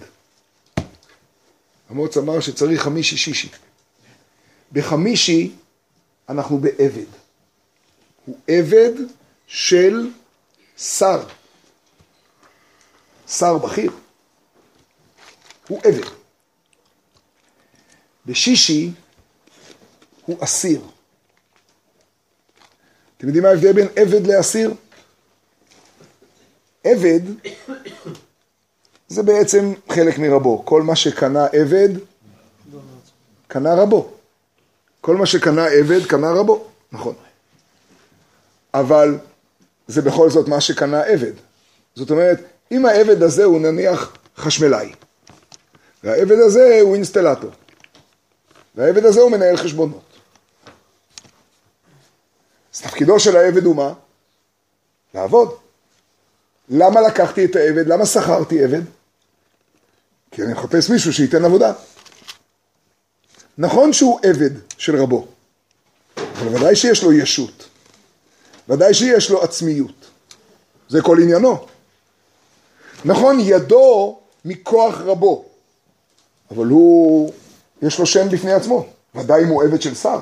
אמוץ אמר שצריך חמישי שישי. בחמישי אנחנו בעבד. הוא עבד של שר. שר בכיר. הוא עבד. בשישי הוא אסיר. אתם יודעים מה ההבדל בין עבד לאסיר? עבד זה בעצם חלק מרבו. כל מה שקנה עבד, קנה רבו. כל מה שקנה עבד, קנה רבו. נכון. אבל זה בכל זאת מה שקנה עבד. זאת אומרת, אם העבד הזה הוא נניח חשמלאי, והעבד הזה הוא אינסטלטור, והעבד הזה הוא מנהל חשבונות. אז תפקידו של העבד הוא מה? לעבוד. למה לקחתי את העבד? למה שכרתי עבד? כי אני מחפש מישהו שייתן עבודה. נכון שהוא עבד של רבו, אבל ודאי שיש לו ישות. ודאי שיש לו עצמיות. זה כל עניינו. נכון, ידו מכוח רבו, אבל יש לו שם בפני עצמו. ודאי אם הוא עבד של שר.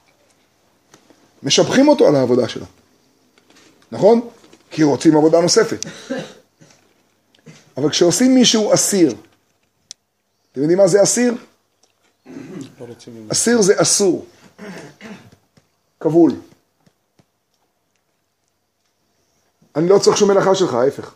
משבחים אותו על העבודה שלו. נכון? כי רוצים עבודה נוספת. אבל כשעושים מישהו אסיר, אתם יודעים מה זה אסיר? אסיר זה אסור. כבול. אני לא צריך שום מלאכה שלך, ההפך.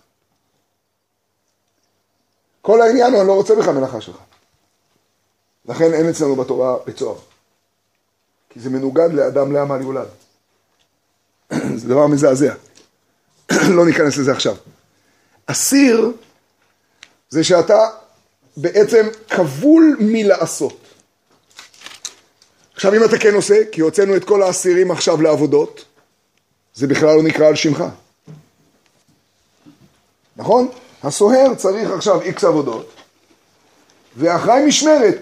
כל העניין הוא, אני לא רוצה בכלל מלאכה שלך. לכן אין אצלנו בתורה בית סוהר. כי זה מנוגד לאדם לעמל יולד. זה דבר מזעזע. לא ניכנס לזה עכשיו. אסיר זה שאתה בעצם כבול מלעשות. עכשיו אם אתה כן עושה, כי הוצאנו את כל האסירים עכשיו לעבודות, זה בכלל לא נקרא על שמך. נכון? הסוהר צריך עכשיו איקס עבודות, ואחרי משמרת,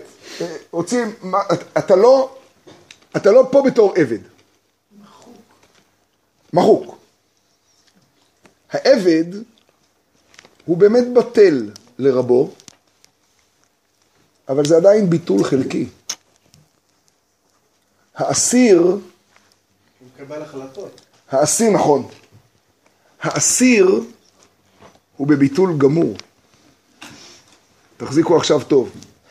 אתה לא פה בתור עבד. מחוק. העבד הוא באמת בטל לרבו, אבל זה עדיין ביטול חלקי. האסיר, הוא מקבל החלטות. האסיר, נכון. האסיר הוא בביטול גמור. תחזיקו עכשיו טוב.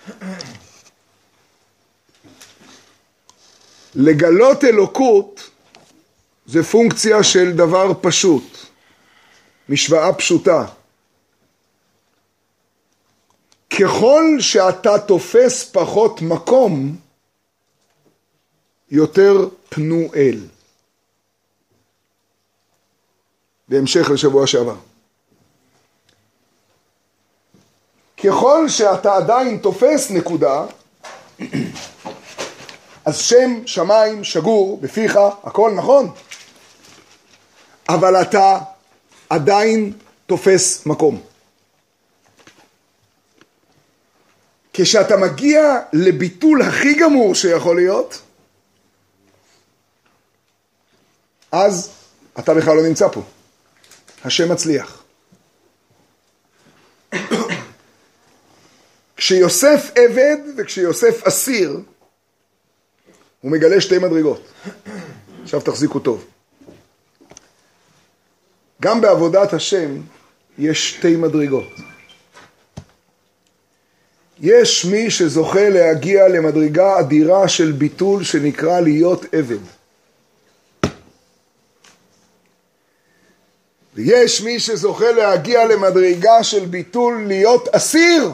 לגלות אלוקות זה פונקציה של דבר פשוט, משוואה פשוטה. ככל שאתה תופס פחות מקום, יותר פנו אל. בהמשך לשבוע שעבר. ככל שאתה עדיין תופס נקודה, אז שם שמיים שגור בפיך, הכל נכון. אבל אתה עדיין תופס מקום. כשאתה מגיע לביטול הכי גמור שיכול להיות, אז אתה בכלל לא נמצא פה. השם מצליח. כשיוסף עבד וכשיוסף אסיר, הוא מגלה שתי מדרגות. עכשיו תחזיקו טוב. גם בעבודת השם יש שתי מדרגות. יש מי שזוכה להגיע למדרגה אדירה של ביטול שנקרא להיות עבד. ויש מי שזוכה להגיע למדרגה של ביטול להיות אסיר.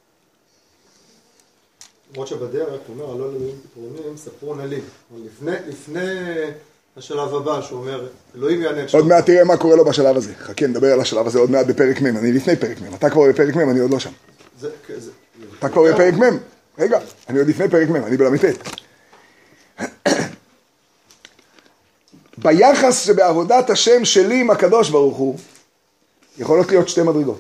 למרות שבדרך הוא אומר, הלא אלוהים פתרונים, ספרו נלים. לפני השלב הבא, שהוא אומר, אלוהים יענה את שלו. עוד מעט תראה מה קורה לו בשלב הזה. חכה, נדבר על השלב הזה עוד מעט בפרק מ'. אני לפני פרק מ'. אתה כבר בפרק מ', אני עוד לא שם. אתה כבר בפרק מ'. רגע, אני עוד לפני פרק מ', אני בלמיטט. ביחס שבעבודת השם שלי עם הקדוש ברוך הוא, יכולות להיות שתי מדרגות.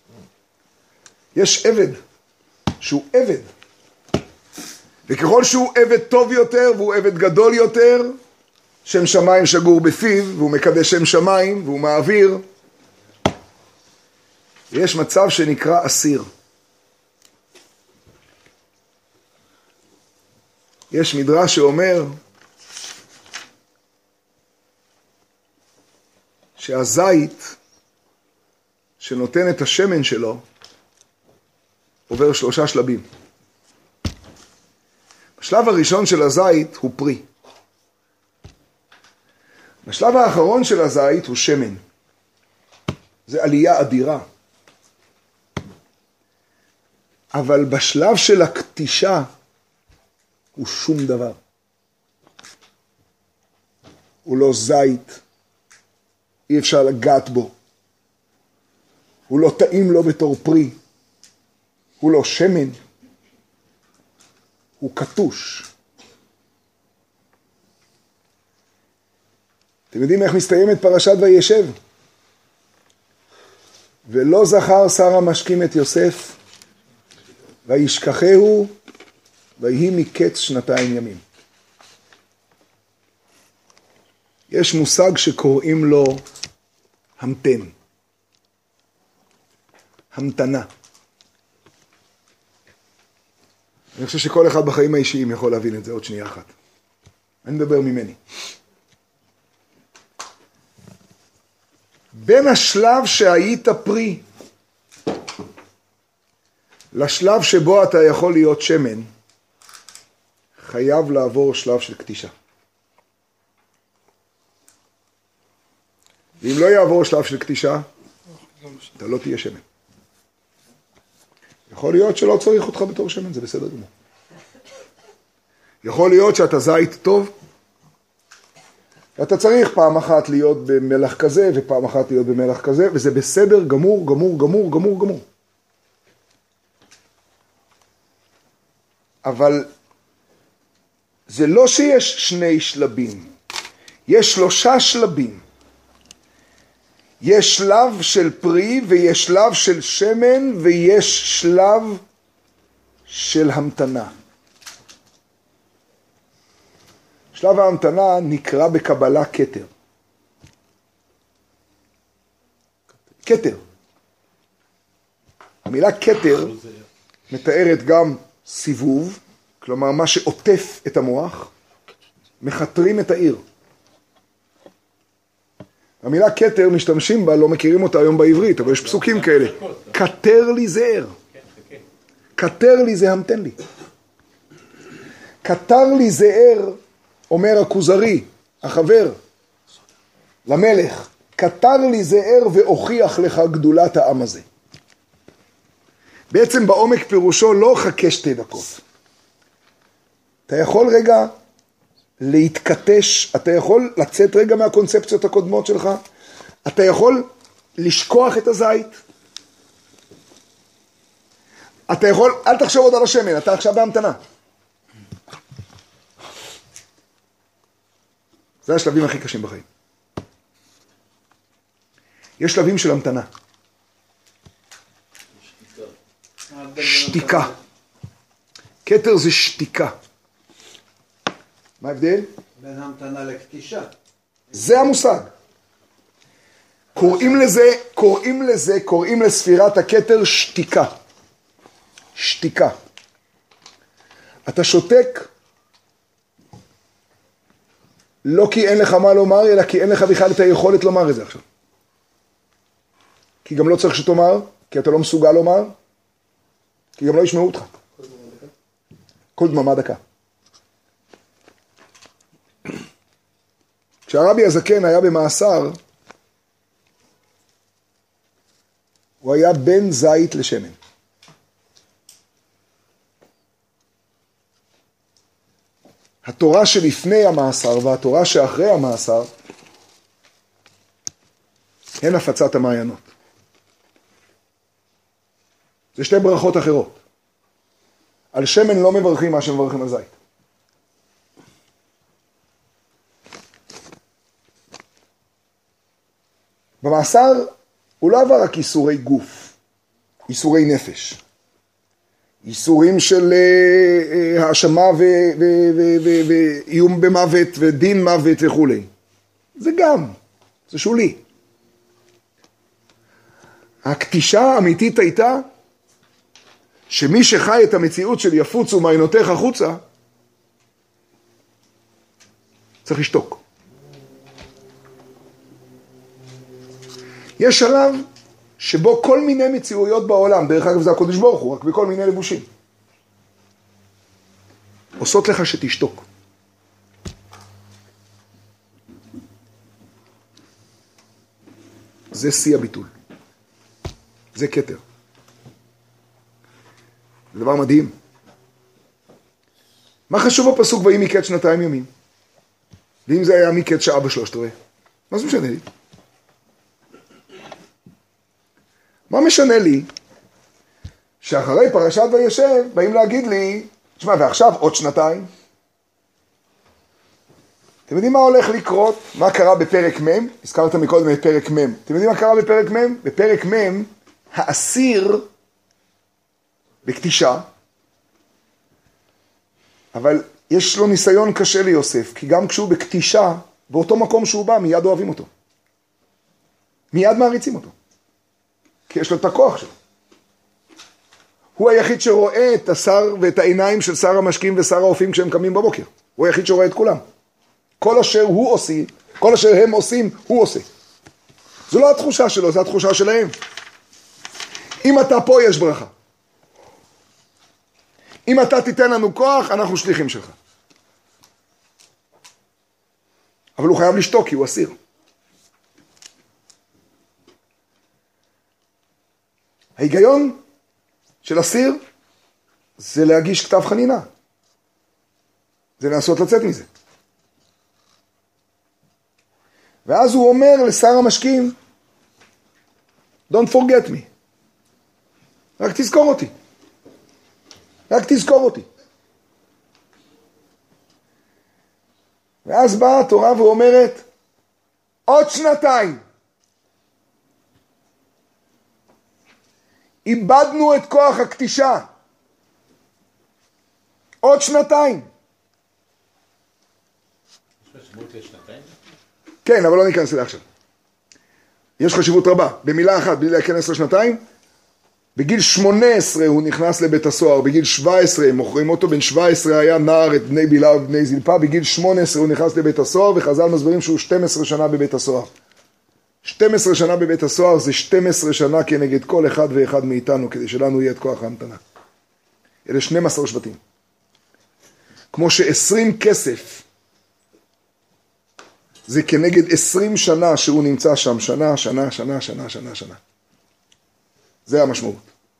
יש עבד, שהוא עבד. וככל שהוא עבד טוב יותר, והוא עבד גדול יותר, שם שמיים שגור בפיו, והוא מקדש שם שמיים, והוא מעביר. יש מצב שנקרא אסיר. יש מדרש שאומר, שהזית שנותן את השמן שלו עובר 3 שלבים. השלב הראשון של הזית הוא פרי. השלב האחרון של הזית הוא שמן. זה עלייה אדירה. אבל בשלב של הקטישה הוא שום דבר. הוא לא זית, אי אפשר לגעת בו. הוא לא טעים לו בתור פרי. הוא לא שמן. הוא קטוש. אתם יודעים איך מסתיימת פרשת וישב? ולא זכר שר המשקים את יוסף, וישכחהו, ויהי מקץ 2 ימים. יש מושג שקוראים לו המתן. המתנה. אני חושב שכל אחד בחיים האישיים יכול להבין את זה עוד שנייה אחת. אני מדבר ממני. בין השלב שהיית פרי לשלב שבו אתה יכול להיות שמן, חייב לעבור שלב של קטישה. ואם לא יעבור שלב של קטישה, אתה לא תהיה שמן. יכול להיות שלא צריך אותך בתור שמן, זה בסדר גמור. יכול להיות שאתה זית טוב, ואתה צריך פעם אחת להיות במלח כזה, ופעם אחת להיות במלח כזה, וזה בסדר גמור, גמור, גמור, גמור, גמור. אבל זה לא שיש 2 שלבים, יש 3 שלבים. יש שלב של פרי, ויש שלב של שמן, ויש שלב של המתנה. שלב ההמתנה נקרא בקבלה כתר. כתר. המילה כתר מתארת גם סיבוב, כלומר מה שעוטף את המוח, מחתרים את העיר. המילה כתר משתמשים בה, לא מכירים אותה היום בעברית, אבל יש פסוקים כאלה. כתר לי זהר. כתר לי זה המתן לי. כתר לי זהר, אומר הכוזרי, החבר, למלך, כתר לי זהר והוכיח לך גדולת העם הזה. בעצם בעומק פירושו לא חכה 2 דקות. אתה יכול רגע להתקטש, אתה יכול לצאת רגע מהקונספציות הקודמות שלך, אתה יכול לשכוח את הזית, אתה יכול, אל תחשוב עוד על השמן, אתה עכשיו בהמתנה. זה השלבים הכי קשים בחיים. יש שלבים של המתנה. שתיקה. כתר זה שתיקה. מה ההבדל? בין המתנה לקטישה. זה המושג. קוראים לספירת הכתר שתיקה. שתיקה. אתה שותק לא כי אין לך מה לומר, אלא כי אין לך בכלל את היכולת לומר את זה עכשיו. כי גם לא צריך שתאמר, כי אתה לא מסוגל לומר, כי גם לא ישמעו אותך. כל דממה דקה. כשהרבי הזקן היה במאסר, הוא היה בין זית לשמן. התורה שלפני המאסר והתורה שאחרי המאסר הן הפצת המעיינות. זה 2 ברכות אחרות. על שמן לא מברכים מה שמברכים על זית. במאסר הוא לא עבר רק איסורי גוף, איסורי נפש. איסורים של האשמה ואיום במוות ודין מוות וכו'. זה גם, זה שולי. הקטישה האמיתית הייתה שמי שחי את המציאות של יפוצו מעיינותיך החוצה, צריך לשתוק. יש שלב שבו כל מיני מציאויות בעולם, דרך אגב זה הקודש ברוך הוא, רק בכל מיני לבושים, עושות לך שתשתוק. זה שיא הביטול. זה כתר. זה דבר מדהים. מה חשוב בפסוק ויהי מקץ 2 ימים? ואם זה היה מקץ שעה ב3/4? מה זה משנה לי? מה משנה לי שאחרי פרשת וישב באים להגיד לי, תשמע, ועכשיו עוד 2? אתם יודעים מה הולך לקרות? מה קרה בפרק מ'? הזכרת מקודם את פרק מ'. אתם יודעים מה קרה בפרק מ'? בפרק מ' האסיר בקטישה, אבל יש לו ניסיון קשה ליוסף, כי גם כשהוא בקטישה, באותו מקום שהוא בא, מיד אוהבים אותו. מיד מעריצים אותו. כי יש לו את הכוח שלו. הוא היחיד שרואה את השר ואת העיניים של שר המשקים ושר האופים כשהם קמים בבוקר. הוא היחיד שרואה את כולם. כל אשר הוא עושה, כל אשר הם עושים, הוא עושה. זו לא התחושה שלו, זו התחושה שלהם. אם אתה פה, יש ברכה. אם אתה תיתן לנו כוח, אנחנו שליחים שלך. אבל הוא חייב לשתוק, כי הוא אסיר. ההיגיון של אסיר זה להגיש כתב חנינה. זה לנסות לצאת מזה. ואז הוא אומר לשר המשקים, Don't forget me. רק תזכור אותי. רק תזכור אותי. ואז באה התורה ואומרת, עוד 2. איבדנו את כוח הקטישה. עוד 2. כן, אבל לא ניכנס אליה עכשיו. יש חשיבות רבה. במילה אחת, בלי להיכנס ל2, בגיל 18 הוא נכנס לבית הסוהר, בגיל 17 מוכרים אותו, בן 17 היה נער את בני בילה ובני זלפה, בגיל 18 הוא נכנס לבית הסוהר, וחז"ל מסבירים שהוא 12 שנה בבית הסוהר. 12 שנה בבית הסוהר זה 12 שנה כנגד כל אחד ואחד מאיתנו, כדי שלנו יהיה את כוח ההמתנה. אלה 12 שבטים. כמו ש20 כסף זה כנגד 20 שנה שהוא נמצא שם, שנה, שנה, שנה, שנה, שנה, שנה. זה המשמעות.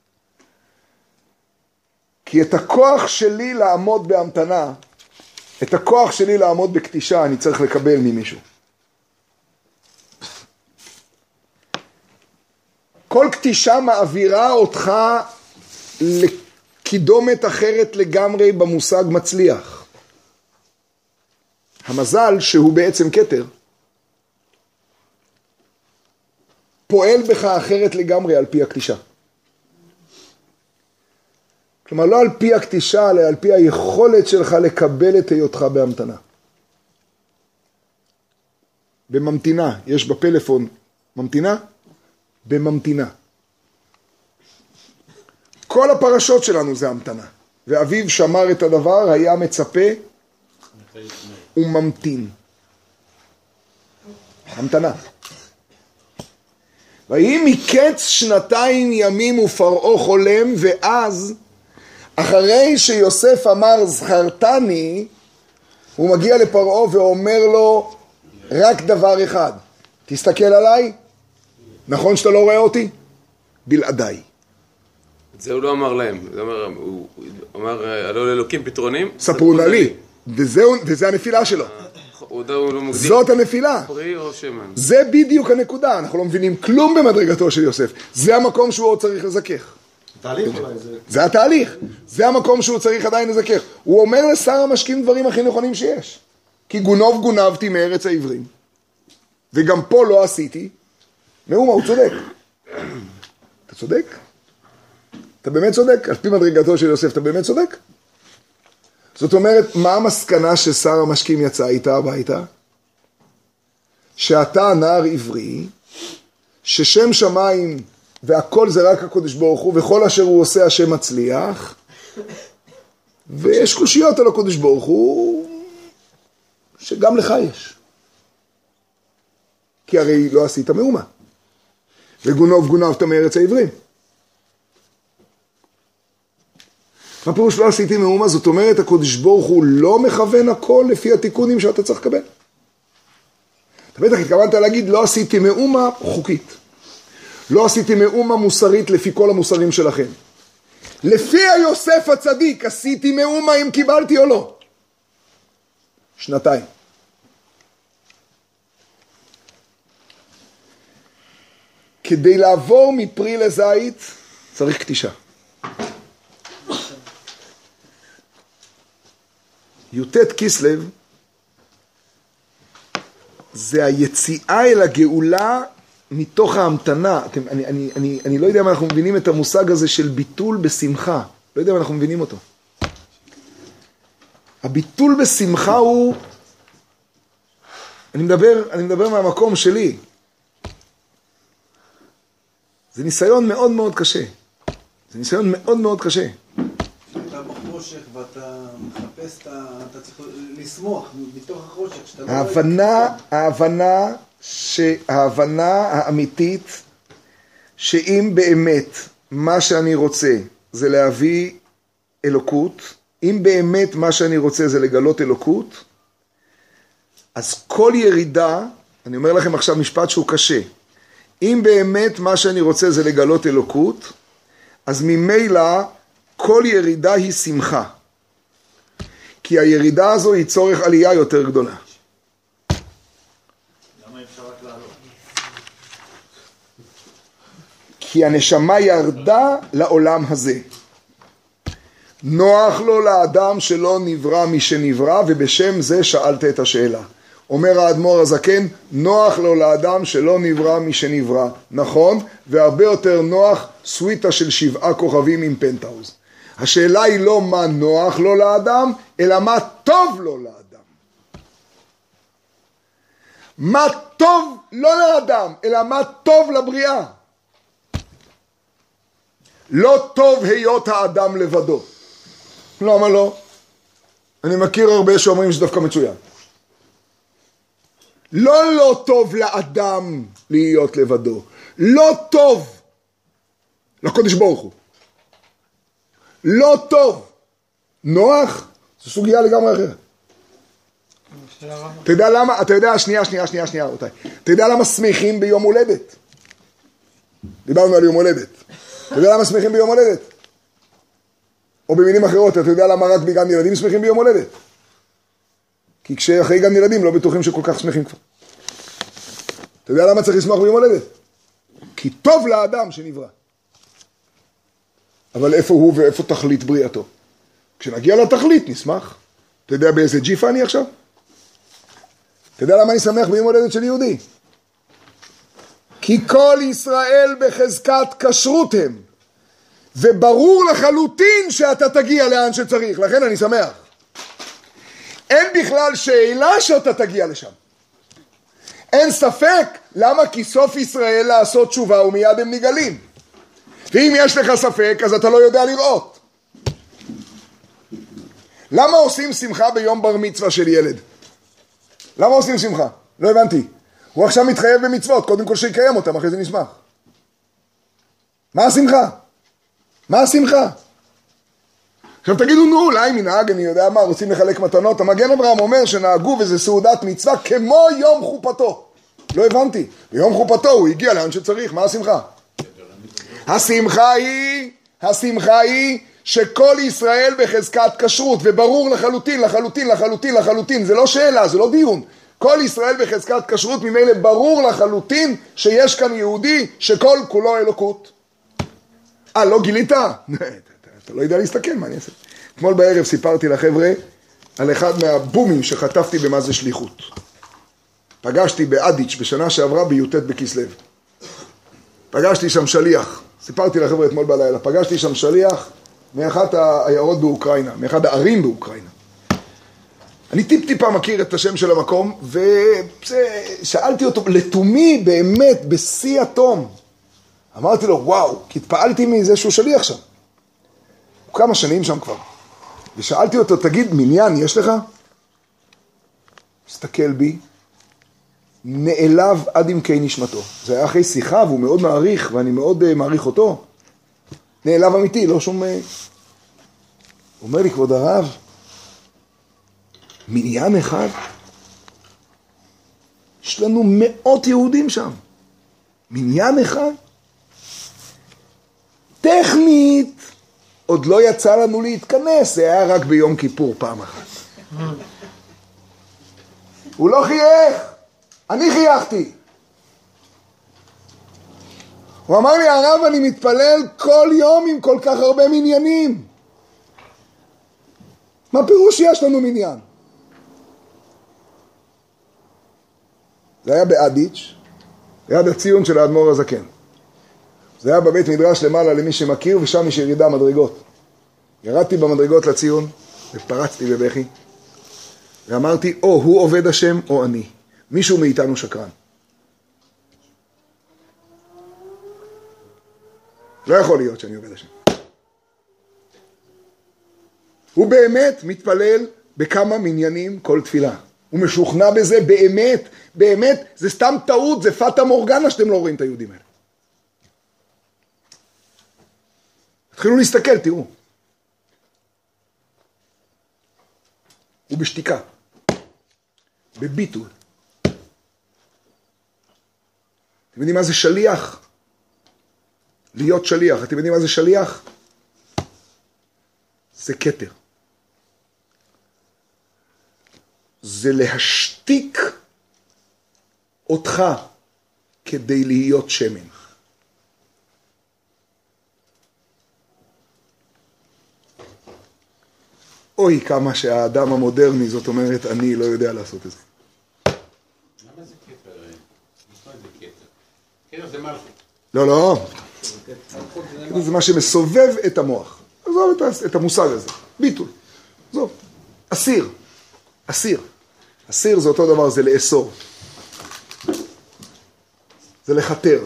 כי את הכוח שלי לעמוד בהמתנה, את הכוח שלי לעמוד בקטישה, אני צריך לקבל ממישהו. כל קטישה מעבירה אותך לקידומת אחרת לגמרי במושג מצליח. המזל שהוא בעצם כתר, פועל בך אחרת לגמרי על פי הקטישה. כלומר, לא על פי הקטישה, אלא על פי היכולת שלך לקבל את היותך בהמתנה. בממתינה, יש בפלאפון ממתינה? בממתינה. כל הפרשות שלנו זה המתנה. ואביו שמר את הדבר, היה מצפה וממתין. המתנה. ויהי מקץ 2 ימים ופרעה חולם, ואז אחרי שיוסף אמר זכרתני, הוא מגיע לפרעה ואומר לו רק דבר אחד, תסתכל עליי, נכון שאתה לא רואה אותי? בלעדיי. את זה הוא לא אמר להם, הוא אמר, עלו לאלוקים פתרונים. ספרו נא לי, וזה הנפילה שלו. זאת הנפילה. פרי או שמן. זה בדיוק הנקודה, אנחנו לא מבינים כלום במדרגתו של יוסף. זה המקום שהוא עוד צריך לזכך. תהליך אולי זה. זה התהליך. זה המקום שהוא צריך עדיין לזכך. הוא אומר לשר המשקים דברים הכי נכונים שיש. כי גונוב גונבתי מארץ העברים. וגם פה לא עשיתי. מאומה, הוא צודק. אתה צודק? אתה באמת צודק? על פי מדרגתו של יוסף, אתה באמת צודק? זאת אומרת, מה המסקנה ששר המשקים יצא איתה הביתה? שאתה נער עברי, ששם שמיים והכל זה רק הקודש ברוך הוא, וכל אשר הוא עושה השם מצליח, ויש קושיות על הקודש ברוך הוא, שגם לך יש. כי הרי לא עשית מאומה. וגונוב גונבת מארץ העברים. מה פירוש לא עשיתי מאומה? זאת אומרת, הקודש ברוך הוא לא מכוון הכל לפי התיקונים שאתה צריך לקבל. אתה בטח התכוונת להגיד, לא עשיתי מאומה חוקית. לא עשיתי מאומה מוסרית לפי כל המוסרים שלכם. לפי היוסף הצדיק עשיתי מאומה אם קיבלתי או לא. 2. כדי לעבור מפרי לזית צריך קטישה. י"ט כסלו זה היציאה אל הגאולה מתוך ההמתנה. אני לא יודע אם אנחנו מבינים את המושג הזה של ביטול בשמחה. לא יודע אם אנחנו מבינים אותו. הביטול בשמחה הוא, אני מדבר מהמקום שלי. זה ניסיון מאוד מאוד קשה. זה ניסיון מאוד מאוד קשה. כשאתה בחושך ואתה מחפש, אתה צריך לשמוח מתוך החושך. ההבנה האמיתית שאם באמת מה שאני רוצה זה להביא אלוקות, אם באמת מה שאני רוצה זה לגלות אלוקות, אז כל ירידה, אני אומר לכם עכשיו משפט שהוא קשה, אם באמת מה שאני רוצה זה לגלות אלוקות, אז ממילא כל ירידה היא שמחה. כי הירידה הזו היא צורך עלייה יותר גדולה. למה אפשר רק לעלות? כי הנשמה ירדה לעולם הזה. נוח לו לאדם שלא נברא משנברא, ובשם זה שאלת את השאלה. אומר האדמו"ר הזקן, נוח לו לאדם שלא נברא משנברא. נכון, והרבה יותר נוח סוויטה של 7 כוכבים עם פנטהאוז. השאלה היא לא מה נוח לו לאדם, אלא מה טוב לו לאדם. מה טוב לא לאדם, אלא מה טוב לבריאה. לא טוב היות האדם לבדו. למה לא? אני מכיר הרבה שאומרים שדווקא מצוין. לא טוב לאדם להיות לבדו. לא טוב לקודש ברוך הוא. לא טוב. נוח, זו סוגיה לגמרי אחרת. אתה יודע למה? אתה יודע, שנייה, רבותי. אתה יודע למה שמחים ביום הולדת? דיברנו על יום הולדת. אתה יודע למה שמחים ביום הולדת? או במילים אחרות, אתה יודע למה רק בגן ילדים שמחים ביום הולדת? כי כשאחרי גן ילדים לא בטוחים שכל כך שמחים כבר. אתה יודע למה צריך לשמוח ביום הולדת? כי טוב לאדם שנברא. אבל איפה הוא ואיפה תכלית בריאתו? כשנגיע לתכלית נשמח. אתה יודע באיזה ג'יפה אני עכשיו? אתה יודע למה אני שמח ביום הולדת של יהודי? כי כל ישראל בחזקת כשרות הם. וברור לחלוטין שאתה תגיע לאן שצריך. לכן אני שמח. אין בכלל שאלה שאתה תגיע לשם. אין ספק. למה? כי סוף ישראל לעשות תשובה ומיד הם נגלים. ואם יש לך ספק, אז אתה לא יודע לראות. למה עושים שמחה ביום בר מצווה של ילד? למה עושים שמחה? לא הבנתי. הוא עכשיו מתחייב במצוות, קודם כל שיקיים אותם, אחרי זה נשמח. מה השמחה? מה השמחה? עכשיו תגידו, נו, אולי מנהג, אני יודע מה, רוצים לחלק מתנות. המגן אברהם אומר שנהגו וזה סעודת מצווה כמו יום חופתו. לא הבנתי. ביום חופתו הוא הגיע לאן שצריך, מה השמחה? השמחה היא שכל ישראל בחזקת כשרות, וברור לחלוטין, זה לא שאלה, זה לא דיון. כל ישראל בחזקת כשרות, ממילא ברור לחלוטין שיש כאן יהודי שכל כולו אלוקות. לא גילית? אתה לא יודע להסתכל, מה אני אעשה? אתמול בערב סיפרתי לחבר'ה על אחד מהבומים שחטפתי במה זה שליחות. פגשתי באדיץ' בשנה שעברה בי"ט בכסלו. פגשתי שם שליח. סיפרתי לחבר'ה אתמול בלילה. פגשתי שם שליח מאחת העיירות באוקראינה, מאחד הערים באוקראינה. אני טיפה מכיר את השם של המקום, ושאלתי אותו לתומי באמת בשיא התום. אמרתי לו, וואו, כי התפעלתי מזה שהוא שליח שם. הוא כמה שנים שם כבר. ושאלתי אותו, תגיד, מניין יש לך? הסתכל בי, נעלב עד עמקי נשמתו. זה היה אחרי שיחה, והוא מאוד מעריך, ואני מאוד מעריך אותו. נעלב אמיתי, לא שום... הוא אומר לי, כבוד הרב, מניין אחד? יש לנו 100 יהודים שם. מניין אחד? טכנית עוד לא יצא לנו להתכנס, זה היה רק ביום כיפור פעם אחת. הוא לא חייך, אני חייכתי. הוא אמר לי, הרב, אני מתפלל כל יום עם כל כך הרבה מניינים. מה פירוש יש לנו מניין? זה היה באדיץ', ליד הציון של האדמו"ר הזקן. זה היה בבית מדרש למעלה למי שמכיר, ושם יש ירידה מדרגות. ירדתי במדרגות לציון, ופרצתי בבכי, ואמרתי, או הוא עובד השם או אני. מישהו מאיתנו שקרן. לא יכול להיות שאני עובד השם. הוא באמת מתפלל בכמה מניינים כל תפילה. הוא משוכנע בזה באמת, באמת, זה סתם טעות, זה פטה מורגנה שאתם לא רואים את היהודים האלה. התחילו להסתכל, תראו. הוא בשתיקה, בביטול. אתם יודעים מה זה שליח? להיות שליח. אתם יודעים מה זה שליח? זה כתר. זה להשתיק אותך כדי להיות שמן. אוי, כמה שהאדם המודרני, זאת אומרת, אני לא יודע לעשות את זה. למה זה כתר? מה זה כתר? כתר זה מלכות. לא, לא. זה מה שמסובב את המוח. עזוב את המושג הזה. ביטול. עזוב. אסיר. אסיר. אסיר זה אותו דבר, זה לאסור. זה לחתר.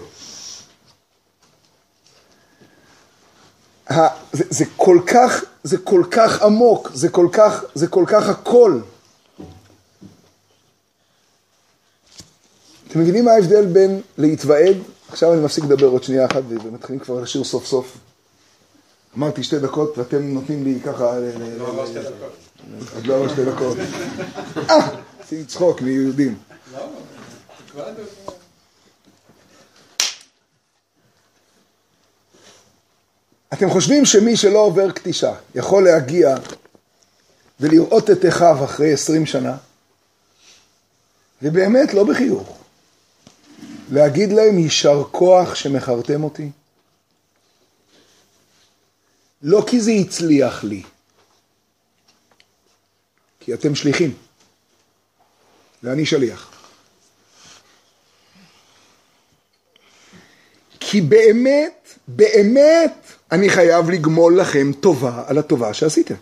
זה כל כך עמוק, זה כל כך הכל. אתם מבינים מה ההבדל בין להתוועד? עכשיו אני מפסיק לדבר עוד שנייה אחת ומתחילים כבר לשיר סוף סוף. אמרתי 2 דקות ואתם נותנים לי ככה... לא עבר 2 דקות. עוד לא עבר 2 דקות. עשיתי צחוק מיהודים. אתם חושבים שמי שלא עובר קטישה יכול להגיע ולראות את אחיו אחרי 20 שנה, ובאמת לא בחיוך, להגיד להם יישר כוח שמחרתם אותי? לא כי זה הצליח לי, כי אתם שליחים, ואני שליח. כי באמת, באמת, אני חייב לגמול לכם טובה על הטובה שעשיתם.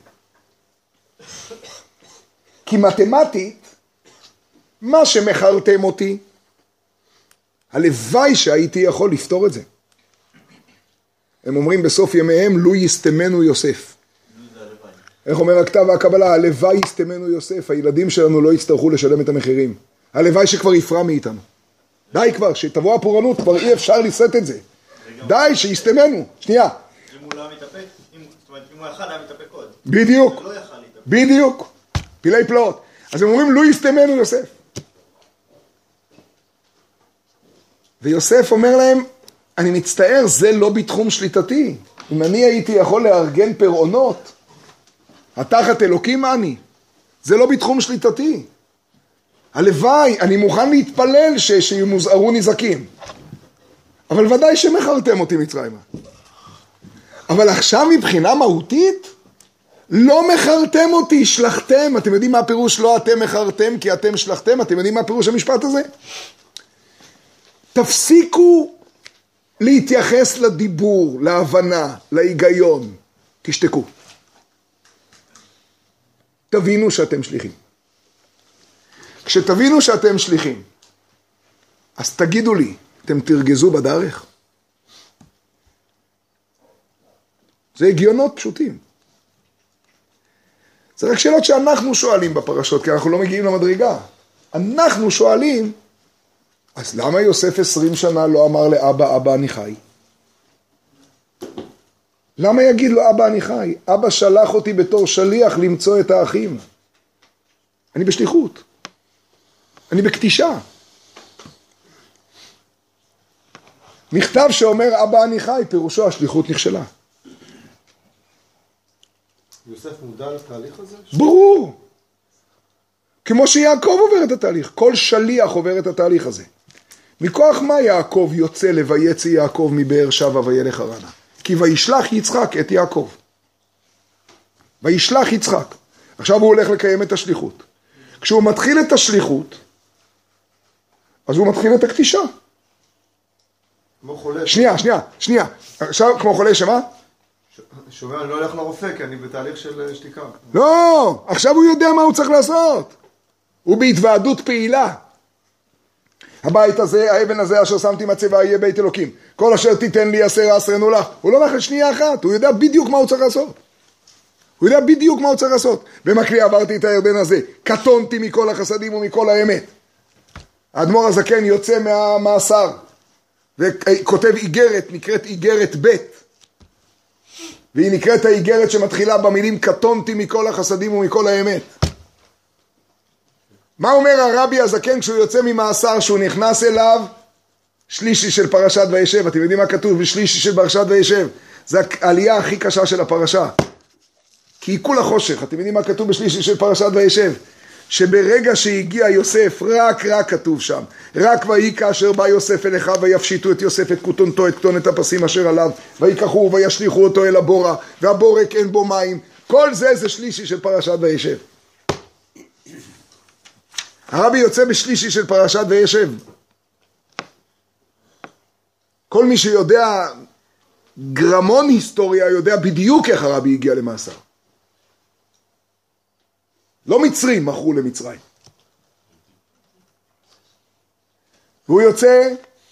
כי מתמטית, מה שמחרתם אותי, הלוואי שהייתי יכול לפתור את זה. הם אומרים בסוף ימיהם, לו יסתמנו יוסף. איך אומר הכתב והקבלה? הלוואי יסתמנו יוסף, הילדים שלנו לא יצטרכו לשלם את המחירים. הלוואי שכבר יפרע מאיתנו. די כבר, שתבוא הפורענות, כבר אי אפשר לשאת את זה. די, שיסתמנו. שנייה. אם הוא לא היה מתאפק, זאת אומרת, אם הוא יכל, היה מתאפק עוד. בדיוק. לא יכל להתאפק. בדיוק. פילי פלאות. אז הם אומרים, לו יסתמנו יוסף. ויוסף אומר להם, אני מצטער, זה לא בתחום שליטתי. אם אני הייתי יכול לארגן פרעונות, התחת אלוקים אני. זה לא בתחום שליטתי. הלוואי, אני מוכן להתפלל שימוזערו נזקים. אבל ודאי שמחרתם אותי מצרימה. אבל עכשיו מבחינה מהותית, לא מחרתם אותי, שלחתם. אתם יודעים מה הפירוש לא אתם מחרתם כי אתם שלחתם? אתם יודעים מה הפירוש המשפט הזה? תפסיקו להתייחס לדיבור, להבנה, להיגיון. תשתקו. תבינו שאתם שליחים. כשתבינו שאתם שליחים, אז תגידו לי, אתם תרגזו בדרך? זה הגיונות פשוטים. זה רק שאלות שאנחנו שואלים בפרשות, כי אנחנו לא מגיעים למדרגה. אנחנו שואלים, אז למה יוסף 20 שנה לא אמר לאבא, אבא אני חי? למה יגיד לו אבא אני חי? אבא שלח אותי בתור שליח למצוא את האחים. אני בשליחות. אני בקטישה. מכתב שאומר אבא אני חי, פירושו השליחות נכשלה. יוסף מודע לתהליך הזה? ברור. כמו שיעקב עובר את התהליך. כל שליח עובר את התהליך הזה. מכוח מה יעקב יוצא לויצא יעקב מבאר שבע וילך חרנה? כי וישלח יצחק את יעקב. וישלח יצחק. עכשיו הוא הולך לקיים את השליחות. כשהוא מתחיל את השליחות, אז הוא מתחיל את הקטישה. כמו חולה. שנייה. עכשיו כמו חולה שמה? שאומר, אני לא הולך לרופא, כי אני בתהליך של שתיקה. לא, עכשיו הוא יודע מה הוא צריך לעשות. הוא בהתוועדות פעילה. הבית הזה, האבן הזה אשר שמתי מצבה יהיה בית אלוקים. כל אשר תיתן לי עשר אסרנו לך. הוא לא מאחל שנייה אחת, הוא יודע בדיוק מה הוא צריך לעשות. הוא יודע בדיוק מה הוא צריך לעשות. במקלי עברתי את הירדן הזה, קטונתי מכל החסדים ומכל האמת. האדמו"ר הזקן יוצא מהמאסר, וכותב איגרת, נקראת איגרת ב', והיא נקראת האיגרת שמתחילה במילים קטונתי מכל החסדים ומכל האמת. מה אומר הרבי הזקן כשהוא יוצא ממאסר, שהוא נכנס אליו? שלישי של פרשת וישב. אתם יודעים מה כתוב בשלישי של פרשת וישב? זה העלייה הכי קשה של הפרשה. כי היא כולה חושך. אתם יודעים מה כתוב בשלישי של פרשת וישב? שברגע שהגיע יוסף, רק כתוב שם, רק ויהי כאשר בא יוסף אל אחיו ויפשיטו את יוסף את כותונתו, את כתונת הפסים אשר עליו, ויקחו וישליכו אותו אל הבורה, והבורק אין בו מים. כל זה שלישי של פרשת וישב. הרבי יוצא בשלישי של פרשת וישב. כל מי שיודע גרמון היסטוריה יודע בדיוק איך הרבי הגיע למאסר. לא מצרים מכרו למצרים. והוא יוצא,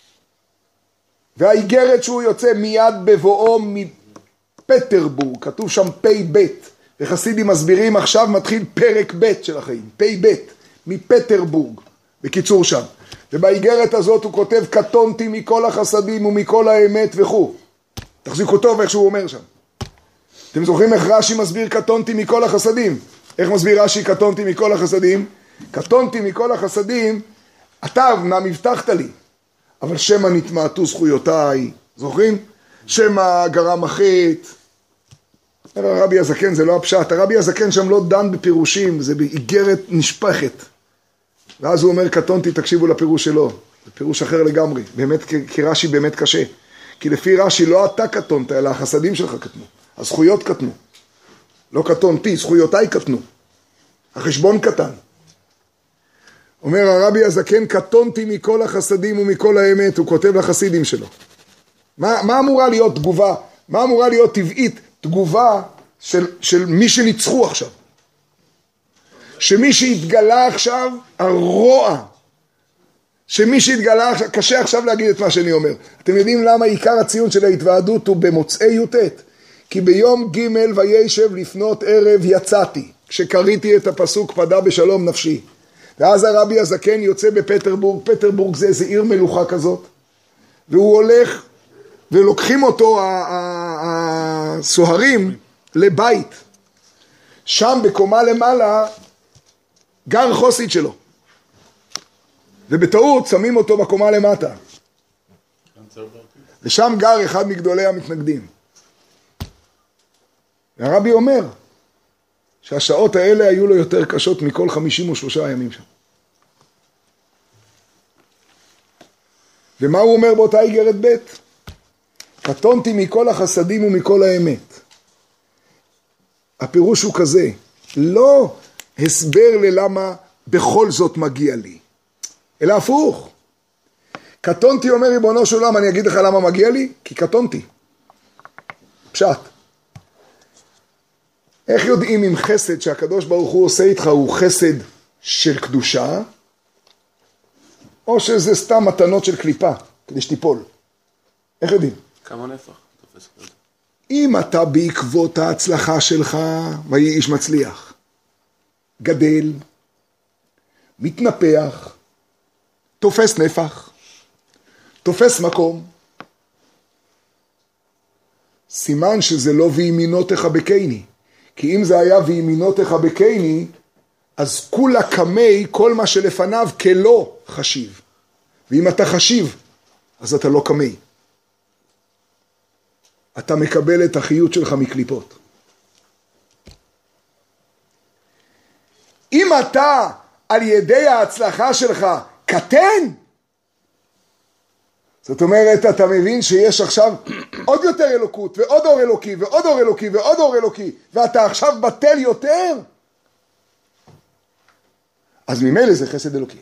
והאיגרת שהוא יוצא מיד בבואו מפטרבורג, כתוב שם פי בית, וחסידים מסבירים עכשיו מתחיל פרק בית של החיים, פי בית, מפטרבורג, בקיצור שם. ובאיגרת הזאת הוא כותב קטונתי מכל החסדים ומכל האמת וכו'. תחזיקו טוב איך שהוא אומר שם. אתם זוכרים איך רש"י מסביר קטונתי מכל החסדים? איך מסביר רש"י קטונתי מכל החסדים? קטונתי מכל החסדים, אתה אמנם הבטחת לי, אבל שמא נתמעטו זכויותיי, זוכרים? שמא גרם החטא. הרבי הזקן זה לא הפשט, הרבי הזקן שם לא דן בפירושים, זה באיגרת נשפחת. ואז הוא אומר קטונתי, תקשיבו לפירוש שלו, זה פירוש אחר לגמרי, באמת, כי רש"י באמת קשה. כי לפי רש"י לא אתה קטונת, אלא החסדים שלך קטנו, הזכויות קטנו. לא קטונתי, זכויותיי קטנו. החשבון קטן. אומר הרבי הזקן, קטונתי מכל החסדים ומכל האמת, הוא כותב לחסידים שלו. מה אמורה להיות תגובה? מה אמורה להיות טבעית תגובה של מי שניצחו עכשיו? שמי שהתגלה עכשיו, הרוע. שמי שהתגלה עכשיו, קשה עכשיו להגיד את מה שאני אומר. אתם יודעים למה עיקר הציון של ההתוועדות הוא במוצאי י"ט? כי ביום ג' וישב לפנות ערב יצאתי, כשקריתי את הפסוק פדה בשלום נפשי. ואז הרבי הזקן יוצא בפטרבורג, פטרבורג זה איזה עיר מלוכה כזאת, והוא הולך ולוקחים אותו הסוהרים לבית. שם בקומה למעלה גר חוסית שלו. ובטעות שמים אותו בקומה למטה. ושם גר אחד מגדולי המתנגדים. והרבי אומר שהשעות האלה היו לו יותר קשות מכל 53 ימים שם. ומה הוא אומר באותה איגרת ב'? קטונתי מכל החסדים ומכל האמת. הפירוש הוא כזה, לא הסבר ללמה בכל זאת מגיע לי, אלא הפוך. קטונתי אומר ריבונו של עולם, אני אגיד לך למה מגיע לי? כי קטונתי. פשט. איך יודעים אם חסד שהקדוש ברוך הוא עושה איתך הוא חסד של קדושה, או שזה סתם מתנות של קליפה, כדי שתיפול? איך יודעים? כמה נפח? אם אתה בעקבות ההצלחה שלך, ויהי איש מצליח, גדל, מתנפח, תופס נפח, תופס מקום, סימן שזה לא וימינותך בקייני. כי אם זה היה וימינותך בקייני, אז כולה קמי כל מה שלפניו כלא חשיב. ואם אתה חשיב, אז אתה לא קמי. אתה מקבל את החיות שלך מקליפות. אם אתה על ידי ההצלחה שלך קטן, זאת אומרת, אתה מבין שיש עכשיו עוד יותר אלוקות, ועוד אור אלוקי, ועוד אור אלוקי, ועוד אור אלוקי, ואתה עכשיו בטל יותר, אז ממילא זה חסד אלוקי.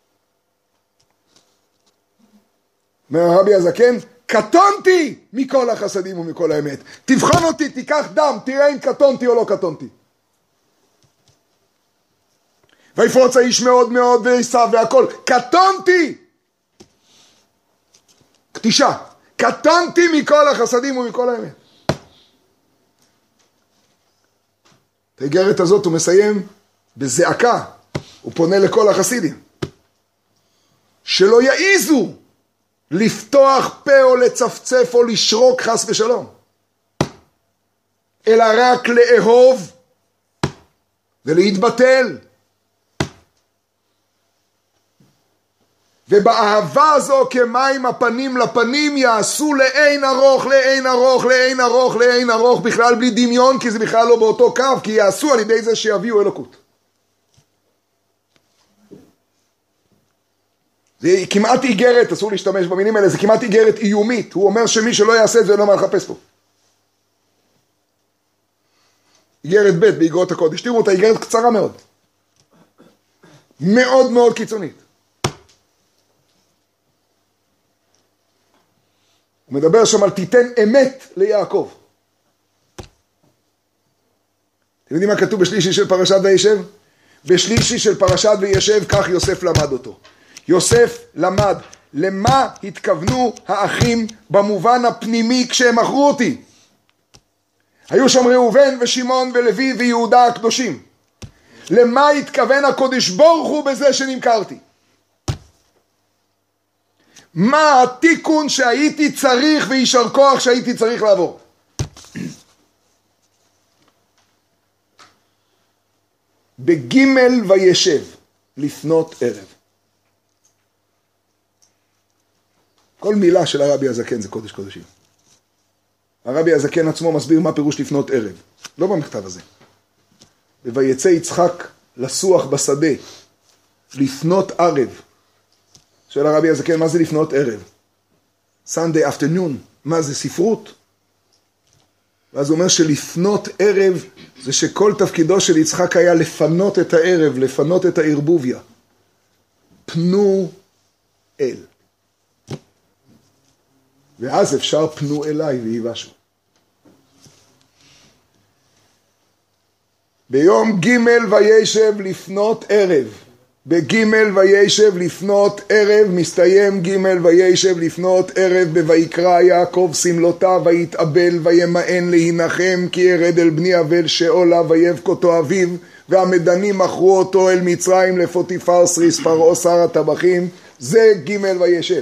אומר רבי הזקן, קטונתי מכל החסדים ומכל האמת. תבחן אותי, תיקח דם, תראה אם קטונתי או לא קטונתי. ויפרוץ האיש מאוד מאוד ויסע והכל, קטונתי! קטישה, קטונתי מכל החסדים ומכל האמת. את האיגרת הזאת הוא מסיים בזעקה, הוא פונה לכל החסידים, שלא יעיזו לפתוח פה או לצפצף או לשרוק חס ושלום, אלא רק לאהוב ולהתבטל. ובאהבה הזו כמים הפנים לפנים יעשו לאין ארוך, לאין ארוך, לאין ארוך, לאין ארוך, בכלל בלי דמיון, כי זה בכלל לא באותו קו, כי יעשו על ידי זה שיביאו אלוקות. זה כמעט איגרת, אסור להשתמש במינים האלה, זה כמעט איגרת איומית. הוא אומר שמי שלא יעשה את זה לא מה לחפש פה. איגרת ב' באיגרות הקודש. תראו אותה, איגרת קצרה מאוד. מאוד מאוד קיצונית. הוא מדבר שם על תיתן אמת ליעקב. אתם יודעים מה כתוב בשלישי של פרשת וישב? בשלישי של פרשת וישב כך יוסף למד אותו. יוסף למד למה התכוונו האחים במובן הפנימי כשהם מכרו אותי. היו שם ראובן ושמעון ולוי ויהודה הקדושים. למה התכוון הקודש ברוך הוא בזה שנמכרתי? מה התיקון שהייתי צריך וישר כוח שהייתי צריך לעבור? בגימל וישב לפנות ערב. כל מילה של הרבי הזקן זה קודש קודשים. הרבי הזקן עצמו מסביר מה פירוש לפנות ערב. לא במכתב הזה. ויצא יצחק לסוח בשדה. לפנות ערב. של הרבי הזקן, מה זה לפנות ערב? Sunday afternoon. מה זה ספרות? ואז הוא אומר שלפנות ערב זה שכל תפקידו של יצחק היה לפנות את הערב, לפנות את הערבוביה. פנו אל. ואז אפשר פנו אליי ויבשו. ביום ג' וישב לפנות ערב. בג' וישב לפנות ערב, מסתיים ג' וישב לפנות ערב, בויקרא יעקב סמלותיו ויתאבל וימאן להנחם, כי ירד אל בני אבל שאולה ויבכותו אביו, והמדנים מכרו אותו אל מצרים לפוטיפר סריס פרעה שר הטבחים. זה ג' וישב.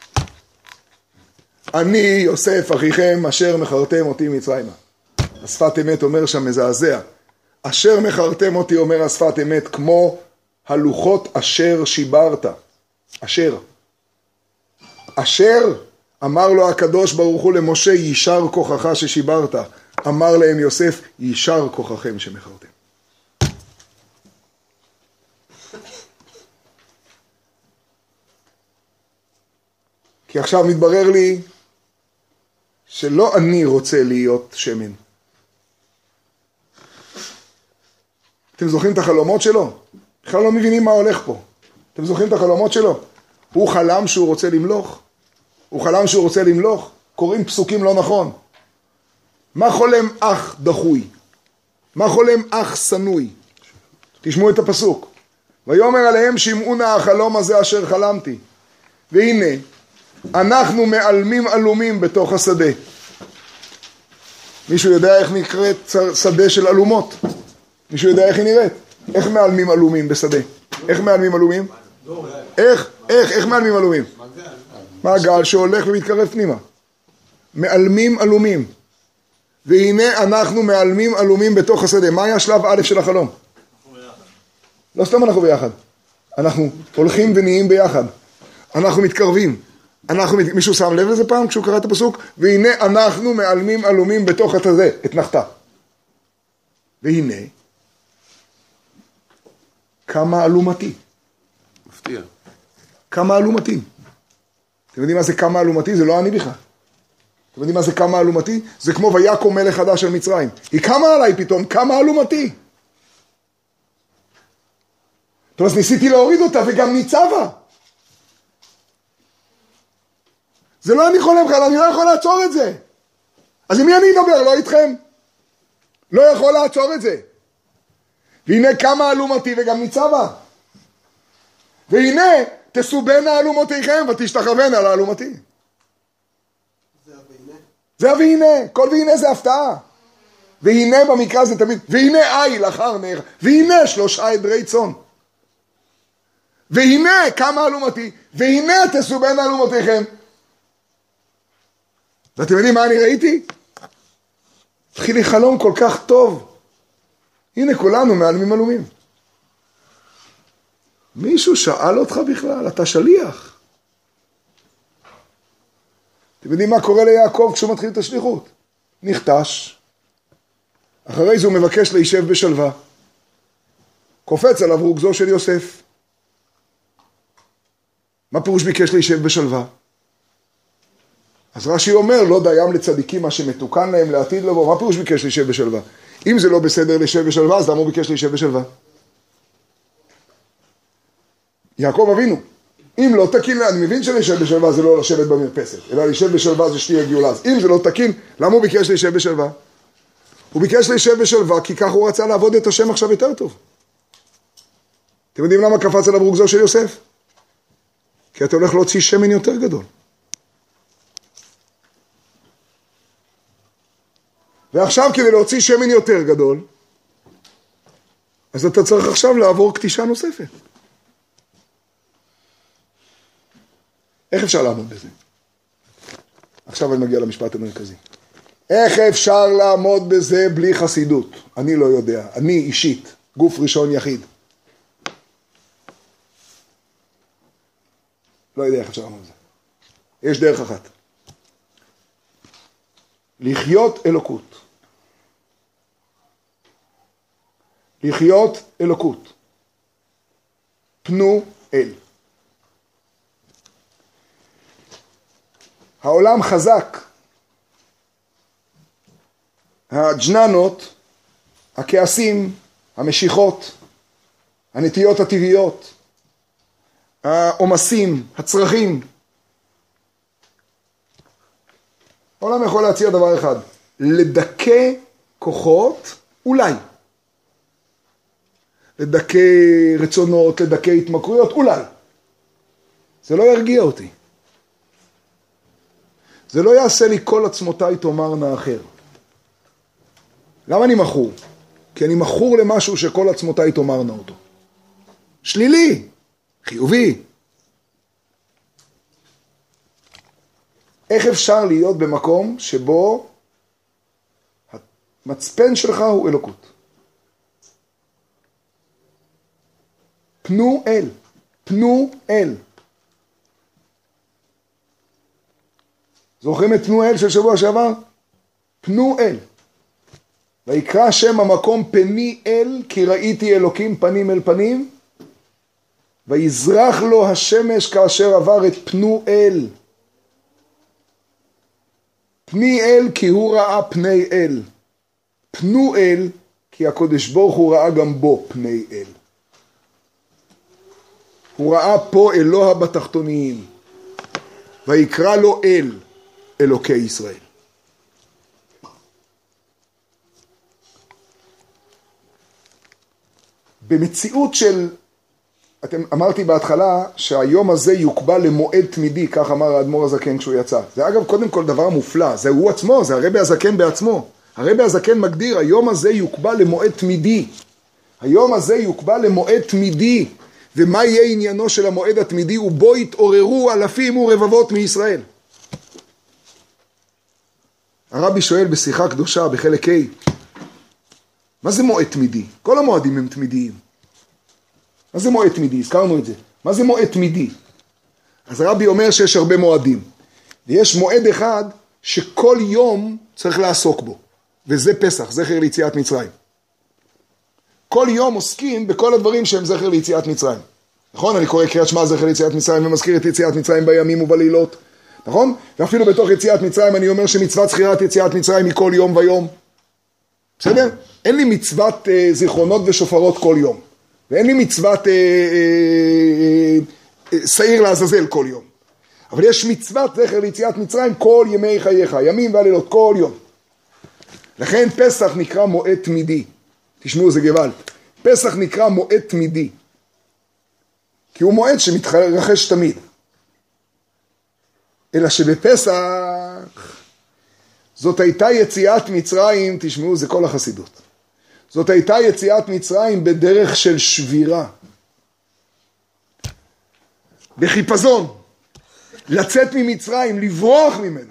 אני יוסף אחיכם אשר מכרתם אותי מצרימה. השפת אמת אומר שם מזעזע. אשר מכרתם אותי אומר השפת אמת כמו הלוחות אשר שיברת. אשר. אשר אמר לו הקדוש ברוך הוא למשה יישר כוחך ששיברת. אמר להם יוסף יישר כוחכם שמכרתם. כי עכשיו מתברר לי שלא אני רוצה להיות שמן. אתם זוכרים את החלומות שלו? בכלל לא מבינים מה הולך פה. אתם זוכרים את החלומות שלו? הוא חלם שהוא רוצה למלוך. הוא חלם שהוא רוצה למלוך. קוראים פסוקים לא נכון. מה חולם אח דחוי? מה חולם אח סנוי? תשמעו את הפסוק. ויאמר עליהם שמעו נא החלום הזה אשר חלמתי. והנה, אנחנו מעלמים עלומים בתוך השדה. מישהו יודע איך נקראת שדה של עלומות? מישהו יודע איך היא נראית? איך מעלמים עלומים בשדה? איך מעלמים עלומים? איך מעלמים עלומים? מעגל שהולך ומתקרב פנימה. מעלמים עלומים. והנה אנחנו מעלמים עלומים בתוך השדה. מה היה שלב א' של החלום? לא סתם אנחנו ביחד. אנחנו הולכים ונהיים ביחד. אנחנו מתקרבים. מישהו שם לב לזה פעם כשהוא קרא את הפסוק? והנה אנחנו מעלמים עלומים בתוך התזה, את נחתה. והנה, כמה אלומתי. מפתיע. כמה אלומתי. אתם יודעים מה זה כמה אלומתי? זה לא אני בכלל. אתם יודעים מה זה כמה אלומתי? זה כמו ויקום מלך חדש של מצרים. היא קמה עליי פתאום, כמה אלומתי. טוב, אז ניסיתי להוריד אותה וגם ניצבה. זה לא אני חולם בכלל, אני לא יכול לעצור את זה. אז עם מי אני אדבר? לא איתכם. לא יכול לעצור את זה. והנה כמה אלומתי וגם ניצבה. והנה תסובנה אלומותיכם ותשתחוונה לאלומתי. זה והנה, כל והנה זה הפתעה. והנה במקרא זה תמיד, והנה איל אחר נר, והנה 3 עדרי צאן. והנה כמה אלומתי, והנה תסובנה אלומותיכם. ואתם יודעים מה אני ראיתי? התחיל לי חלום כל כך טוב. הנה כולנו מעלמים עלומים. מישהו שאל אותך בכלל, אתה שליח. אתם יודעים מה קורה ליעקב כשהוא מתחיל את השליחות? נכתש. אחרי זה הוא מבקש להישב בשלווה. קופץ עליו רוגזו של יוסף. מה פירוש ביקש להישב בשלווה? אז רש"י אומר, לא דיים לצדיקים מה שמתוקן להם לעתיד לבוא. מה פירוש ביקש להישב בשלווה? אם זה לא בסדר להישב בשלווה, אז למה הוא ביקש להישב בשלווה? יעקב אבינו, אם לא תקין, אני מבין שלהישב בשלווה זה לא לשבת במרפסת, אלא להישב בשלווה זה שתהיה גאולה. אז אם זה לא תקין, למה הוא ביקש להישב בשלווה? הוא ביקש להישב בשלווה, כי כך הוא רצה לעבוד את השם עכשיו יותר טוב. אתם יודעים למה קפץ עליו רוגזו של יוסף? כי אתה הולך להוציא שמן יותר גדול. ועכשיו כדי להוציא שמן יותר גדול, אז אתה צריך עכשיו לעבור קטישה נוספת. איך אפשר לעמוד בזה? עכשיו אני מגיע למשפט המרכזי. איך אפשר לעמוד בזה בלי חסידות? אני לא יודע. אני אישית, גוף ראשון יחיד. לא יודע איך אפשר לעמוד בזה. יש דרך אחת. לחיות אלוקות. לחיות אלוקות. פנו אל. העולם חזק. הג'ננות, הכעסים, המשיכות, הנטיות הטבעיות, העומסים, הצרכים. העולם יכול להציע דבר אחד, לדכא כוחות, אולי. לדכא רצונות, לדכא התמכרויות, אולי. זה לא ירגיע אותי. זה לא יעשה לי כל עצמותיי תאמרנה אחר. למה אני מכור? כי אני מכור למשהו שכל עצמותיי תאמרנה אותו. שלילי, חיובי. איך אפשר להיות במקום שבו המצפן שלך הוא אלוקות? פנו אל, פנו אל. זוכרים את פנו אל של שבוע שעבר? פנו אל. ויקרא שם המקום פני אל, כי ראיתי אלוקים פנים אל פנים, ויזרח לו השמש כאשר עבר את פנו אל. פני אל כי הוא ראה פני אל. פנו אל כי הקודש ברוך הוא ראה גם בו פני אל. הוא ראה פה אלוה בתחתוניים. ויקרא לו אל, אלוקי ישראל. במציאות של, אמרתי בהתחלה שהיום הזה יוקבע למועד תמידי, כך אמר האדמו"ר הזקן כשהוא יצא. זה אגב קודם כל דבר מופלא, זה הוא עצמו, זה הרבי הזקן בעצמו. הרבי הזקן מגדיר, היום הזה יוקבע למועד תמידי. היום הזה יוקבע למועד תמידי. ומה יהיה עניינו של המועד התמידי? ובו יתעוררו אלפים ורבבות מישראל. הרבי שואל בשיחה קדושה בחלק ה', מה זה מועד תמידי? כל המועדים הם תמידיים. מה זה מועד תמידי? הזכרנו את זה. מה זה מועד תמידי? אז הרבי אומר שיש הרבה מועדים. ויש מועד אחד שכל יום צריך לעסוק בו. וזה פסח, זכר ליציאת מצרים. כל יום עוסקים בכל הדברים שהם זכר ליציאת מצרים. נכון? אני קורא קריאת שמע זכר ליציאת מצרים ומזכיר את יציאת מצרים בימים ובלילות. נכון? ואפילו בתוך יציאת מצרים אני אומר שמצוות זכירת יציאת מצרים היא כל יום ויום. בסדר? אין לי מצוות זיכרונות ושופרות כל יום. ואין לי מצוות שעיר לעזאזל כל יום. אבל יש מצוות זכר ליציאת מצרים כל ימי חייך, ימים והלילות, כל יום. לכן פסח נקרא מועד תמידי. תשמעו, זה גוואלד. פסח נקרא מועד תמידי. כי הוא מועד שמתרחש תמיד. אלא שבפסח זאת הייתה יציאת מצרים, תשמעו, זה כל החסידות. זאת הייתה יציאת מצרים בדרך של שבירה. בחיפזון. לצאת ממצרים, לברוח ממנה.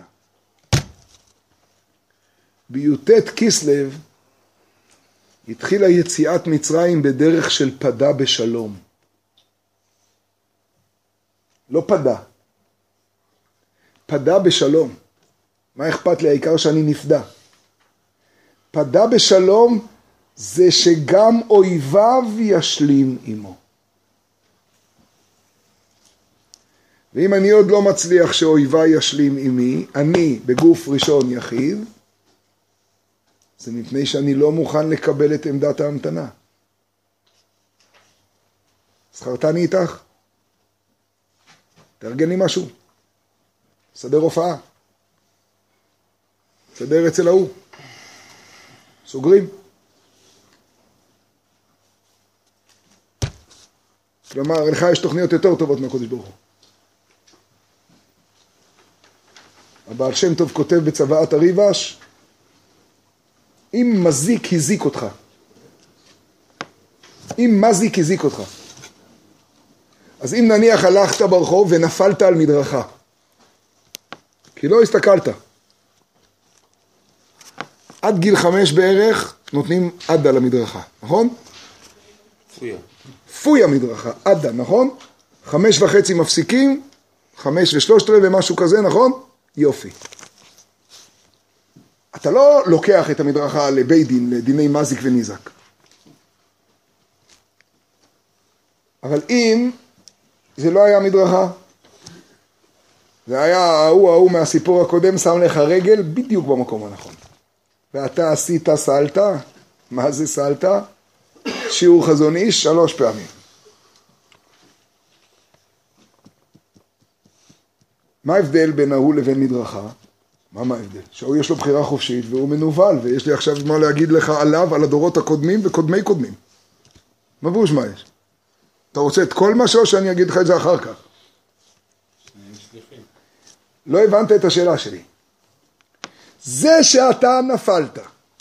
בי"ט כיסלב התחילה יציאת מצרים בדרך של פדה בשלום. לא פדה. פדה בשלום. מה אכפת לי? העיקר שאני נפדה. פדה בשלום זה שגם אויביו ישלים עמו. ואם אני עוד לא מצליח שאויביי ישלים עמי, אני בגוף ראשון יחיד, זה מפני שאני לא מוכן לקבל את עמדת ההמתנה. זכרתני איתך? תארגן לי משהו. סדר הופעה. סדר אצל ההוא. סוגרים. כלומר, לך יש תוכניות יותר טובות מהקודש ברוך הוא. הבעל שם טוב כותב בצוואת הריבש, אם מזיק הזיק אותך. אם מזיק הזיק אותך. אז אם נניח הלכת ברחוב ונפלת על מדרכה, כי לא הסתכלת. עד גיל 5 בערך נותנים עדה למדרכה, נכון? פויה. פויה מדרכה, עדה, נכון? 5.5 מפסיקים, 5 ו3 ומשהו כזה, נכון? יופי. אתה לא לוקח את המדרכה לבית דין, לדיני מזיק וניזק. אבל אם זה לא היה מדרכה, זה היה ההוא מהסיפור הקודם, שם לך רגל בדיוק במקום הנכון. ואתה עשית סלטה, מה זה סלטה? שיעור חזון איש 3 פעמים. מה ההבדל בין ההוא לבין מדרכה? מה ההבדל? שהוא יש לו בחירה חופשית והוא מנובל, ויש לי עכשיו מה להגיד לך עליו, על הדורות הקודמים וקודמי קודמים. מה בוש מה יש? אתה רוצה את כל משהו או שאני אגיד לך את זה אחר כך? לא הבנת את השאלה שלי. זה שאתה נפלת,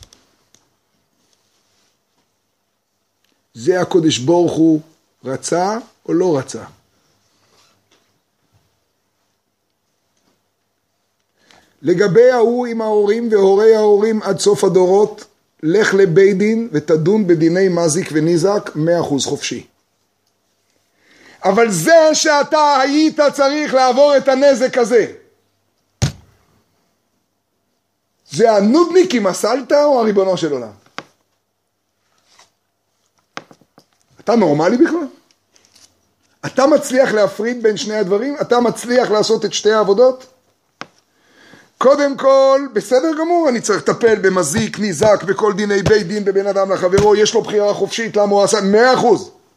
זה הקודש ברוך הוא רצה או לא רצה? לגבי ההוא עם ההורים והורי ההורים עד סוף הדורות, לך לבית דין ותדון בדיני מזיק וניזק 100% חופשי. אבל זה שאתה היית צריך לעבור את הנזק הזה, זה הנודניק עם הסלטה או הריבונו של עולם? אתה נורמלי בכלל? אתה מצליח להפריד בין שני הדברים? אתה מצליח לעשות את שתי העבודות? קודם כל, בסדר גמור, אני צריך לטפל במזיק, ניזק, בכל דיני בית דין, בבין אדם לחברו, יש לו בחירה חופשית, למה הוא עשה 100%.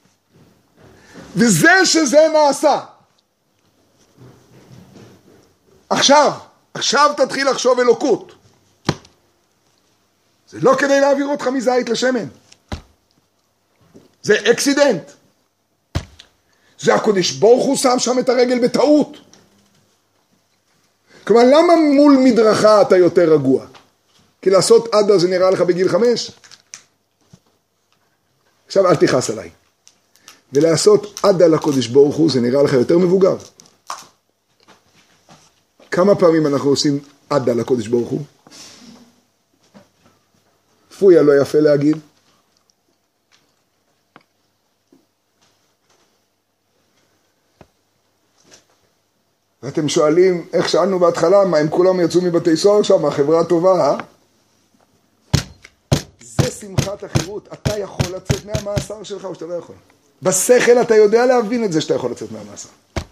וזה שזה נעשה. עכשיו תתחיל לחשוב אלוקות. זה לא כדי להעביר אותך מזית לשמן. זה אקסידנט. זה הקודש ברוך הוא שם שם את הרגל בטעות. כלומר, למה מול מדרכה אתה יותר רגוע? כי לעשות עדה זה נראה לך בגיל 5? עכשיו אל תכעס עליי. ולעשות עדה לקודש ברוך הוא זה נראה לך יותר מבוגר. כמה פעמים אנחנו עושים עדה לקודש ברוך הוא? פויה לא יפה להגיד. ואתם שואלים, איך שאלנו בהתחלה, מה הם כולם יצאו מבתי סוהר שם, החברה הטובה, זה שמחת החירות. אתה יכול לצאת מהמאסר שלך או שאתה לא יכול. בשכל אתה יודע להבין את זה שאתה יכול לצאת מהמאסר.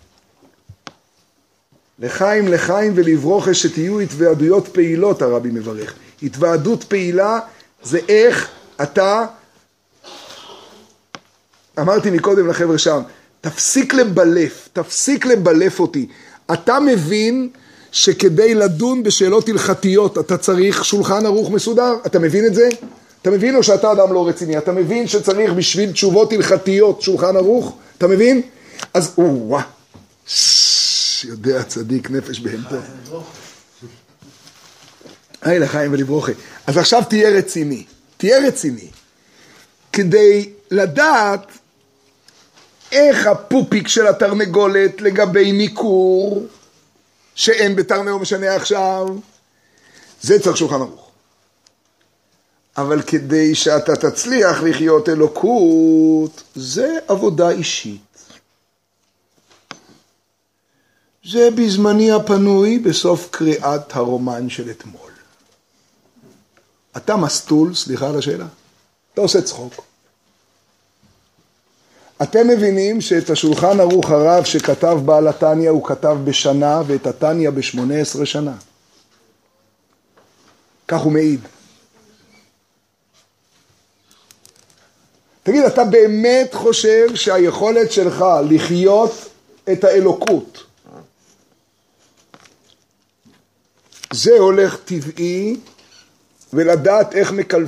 לחיים ולברוכה שתהיו התוועדויות פעילות, הרבי מברך. התוועדות פעילה זה איך אתה, אמרתי מקודם לחבר'ה שם, תפסיק לבלף אותי. אתה מבין שכדי לדון בשאלות הלכתיות אתה צריך שולחן ערוך מסודר? אתה מבין את זה? אתה מבין או שאתה אדם לא רציני? אתה מבין שצריך בשביל תשובות הלכתיות שולחן ערוך? אתה מבין? אז וואו, יודע צדיק נפש בהמתו. היי לחיים ולברוכה. אז עכשיו תהיה רציני. כדי לדעת איך הפופיק של התרנגולת לגבי ניכור שאין בתרנגולת משנה עכשיו, זה צריך שולחן ערוך. אבל כדי שאתה תצליח לחיות אלוקות, זה עבודה אישית. זה בזמני הפנוי בסוף קריאת הרומן של אתמול. אתה מסטול, סליחה על השאלה, אתה עושה צחוק. אתם מבינים שאת השולחן ערוך הרב שכתב בעל התניא הוא כתב בשנה ואת התניא ב-18 שנה. כך הוא מעיד. תגיד, אתה באמת חושב שהיכולת שלך לחיות את האלוקות זה הולך טבעי ולדעת איך מקלפים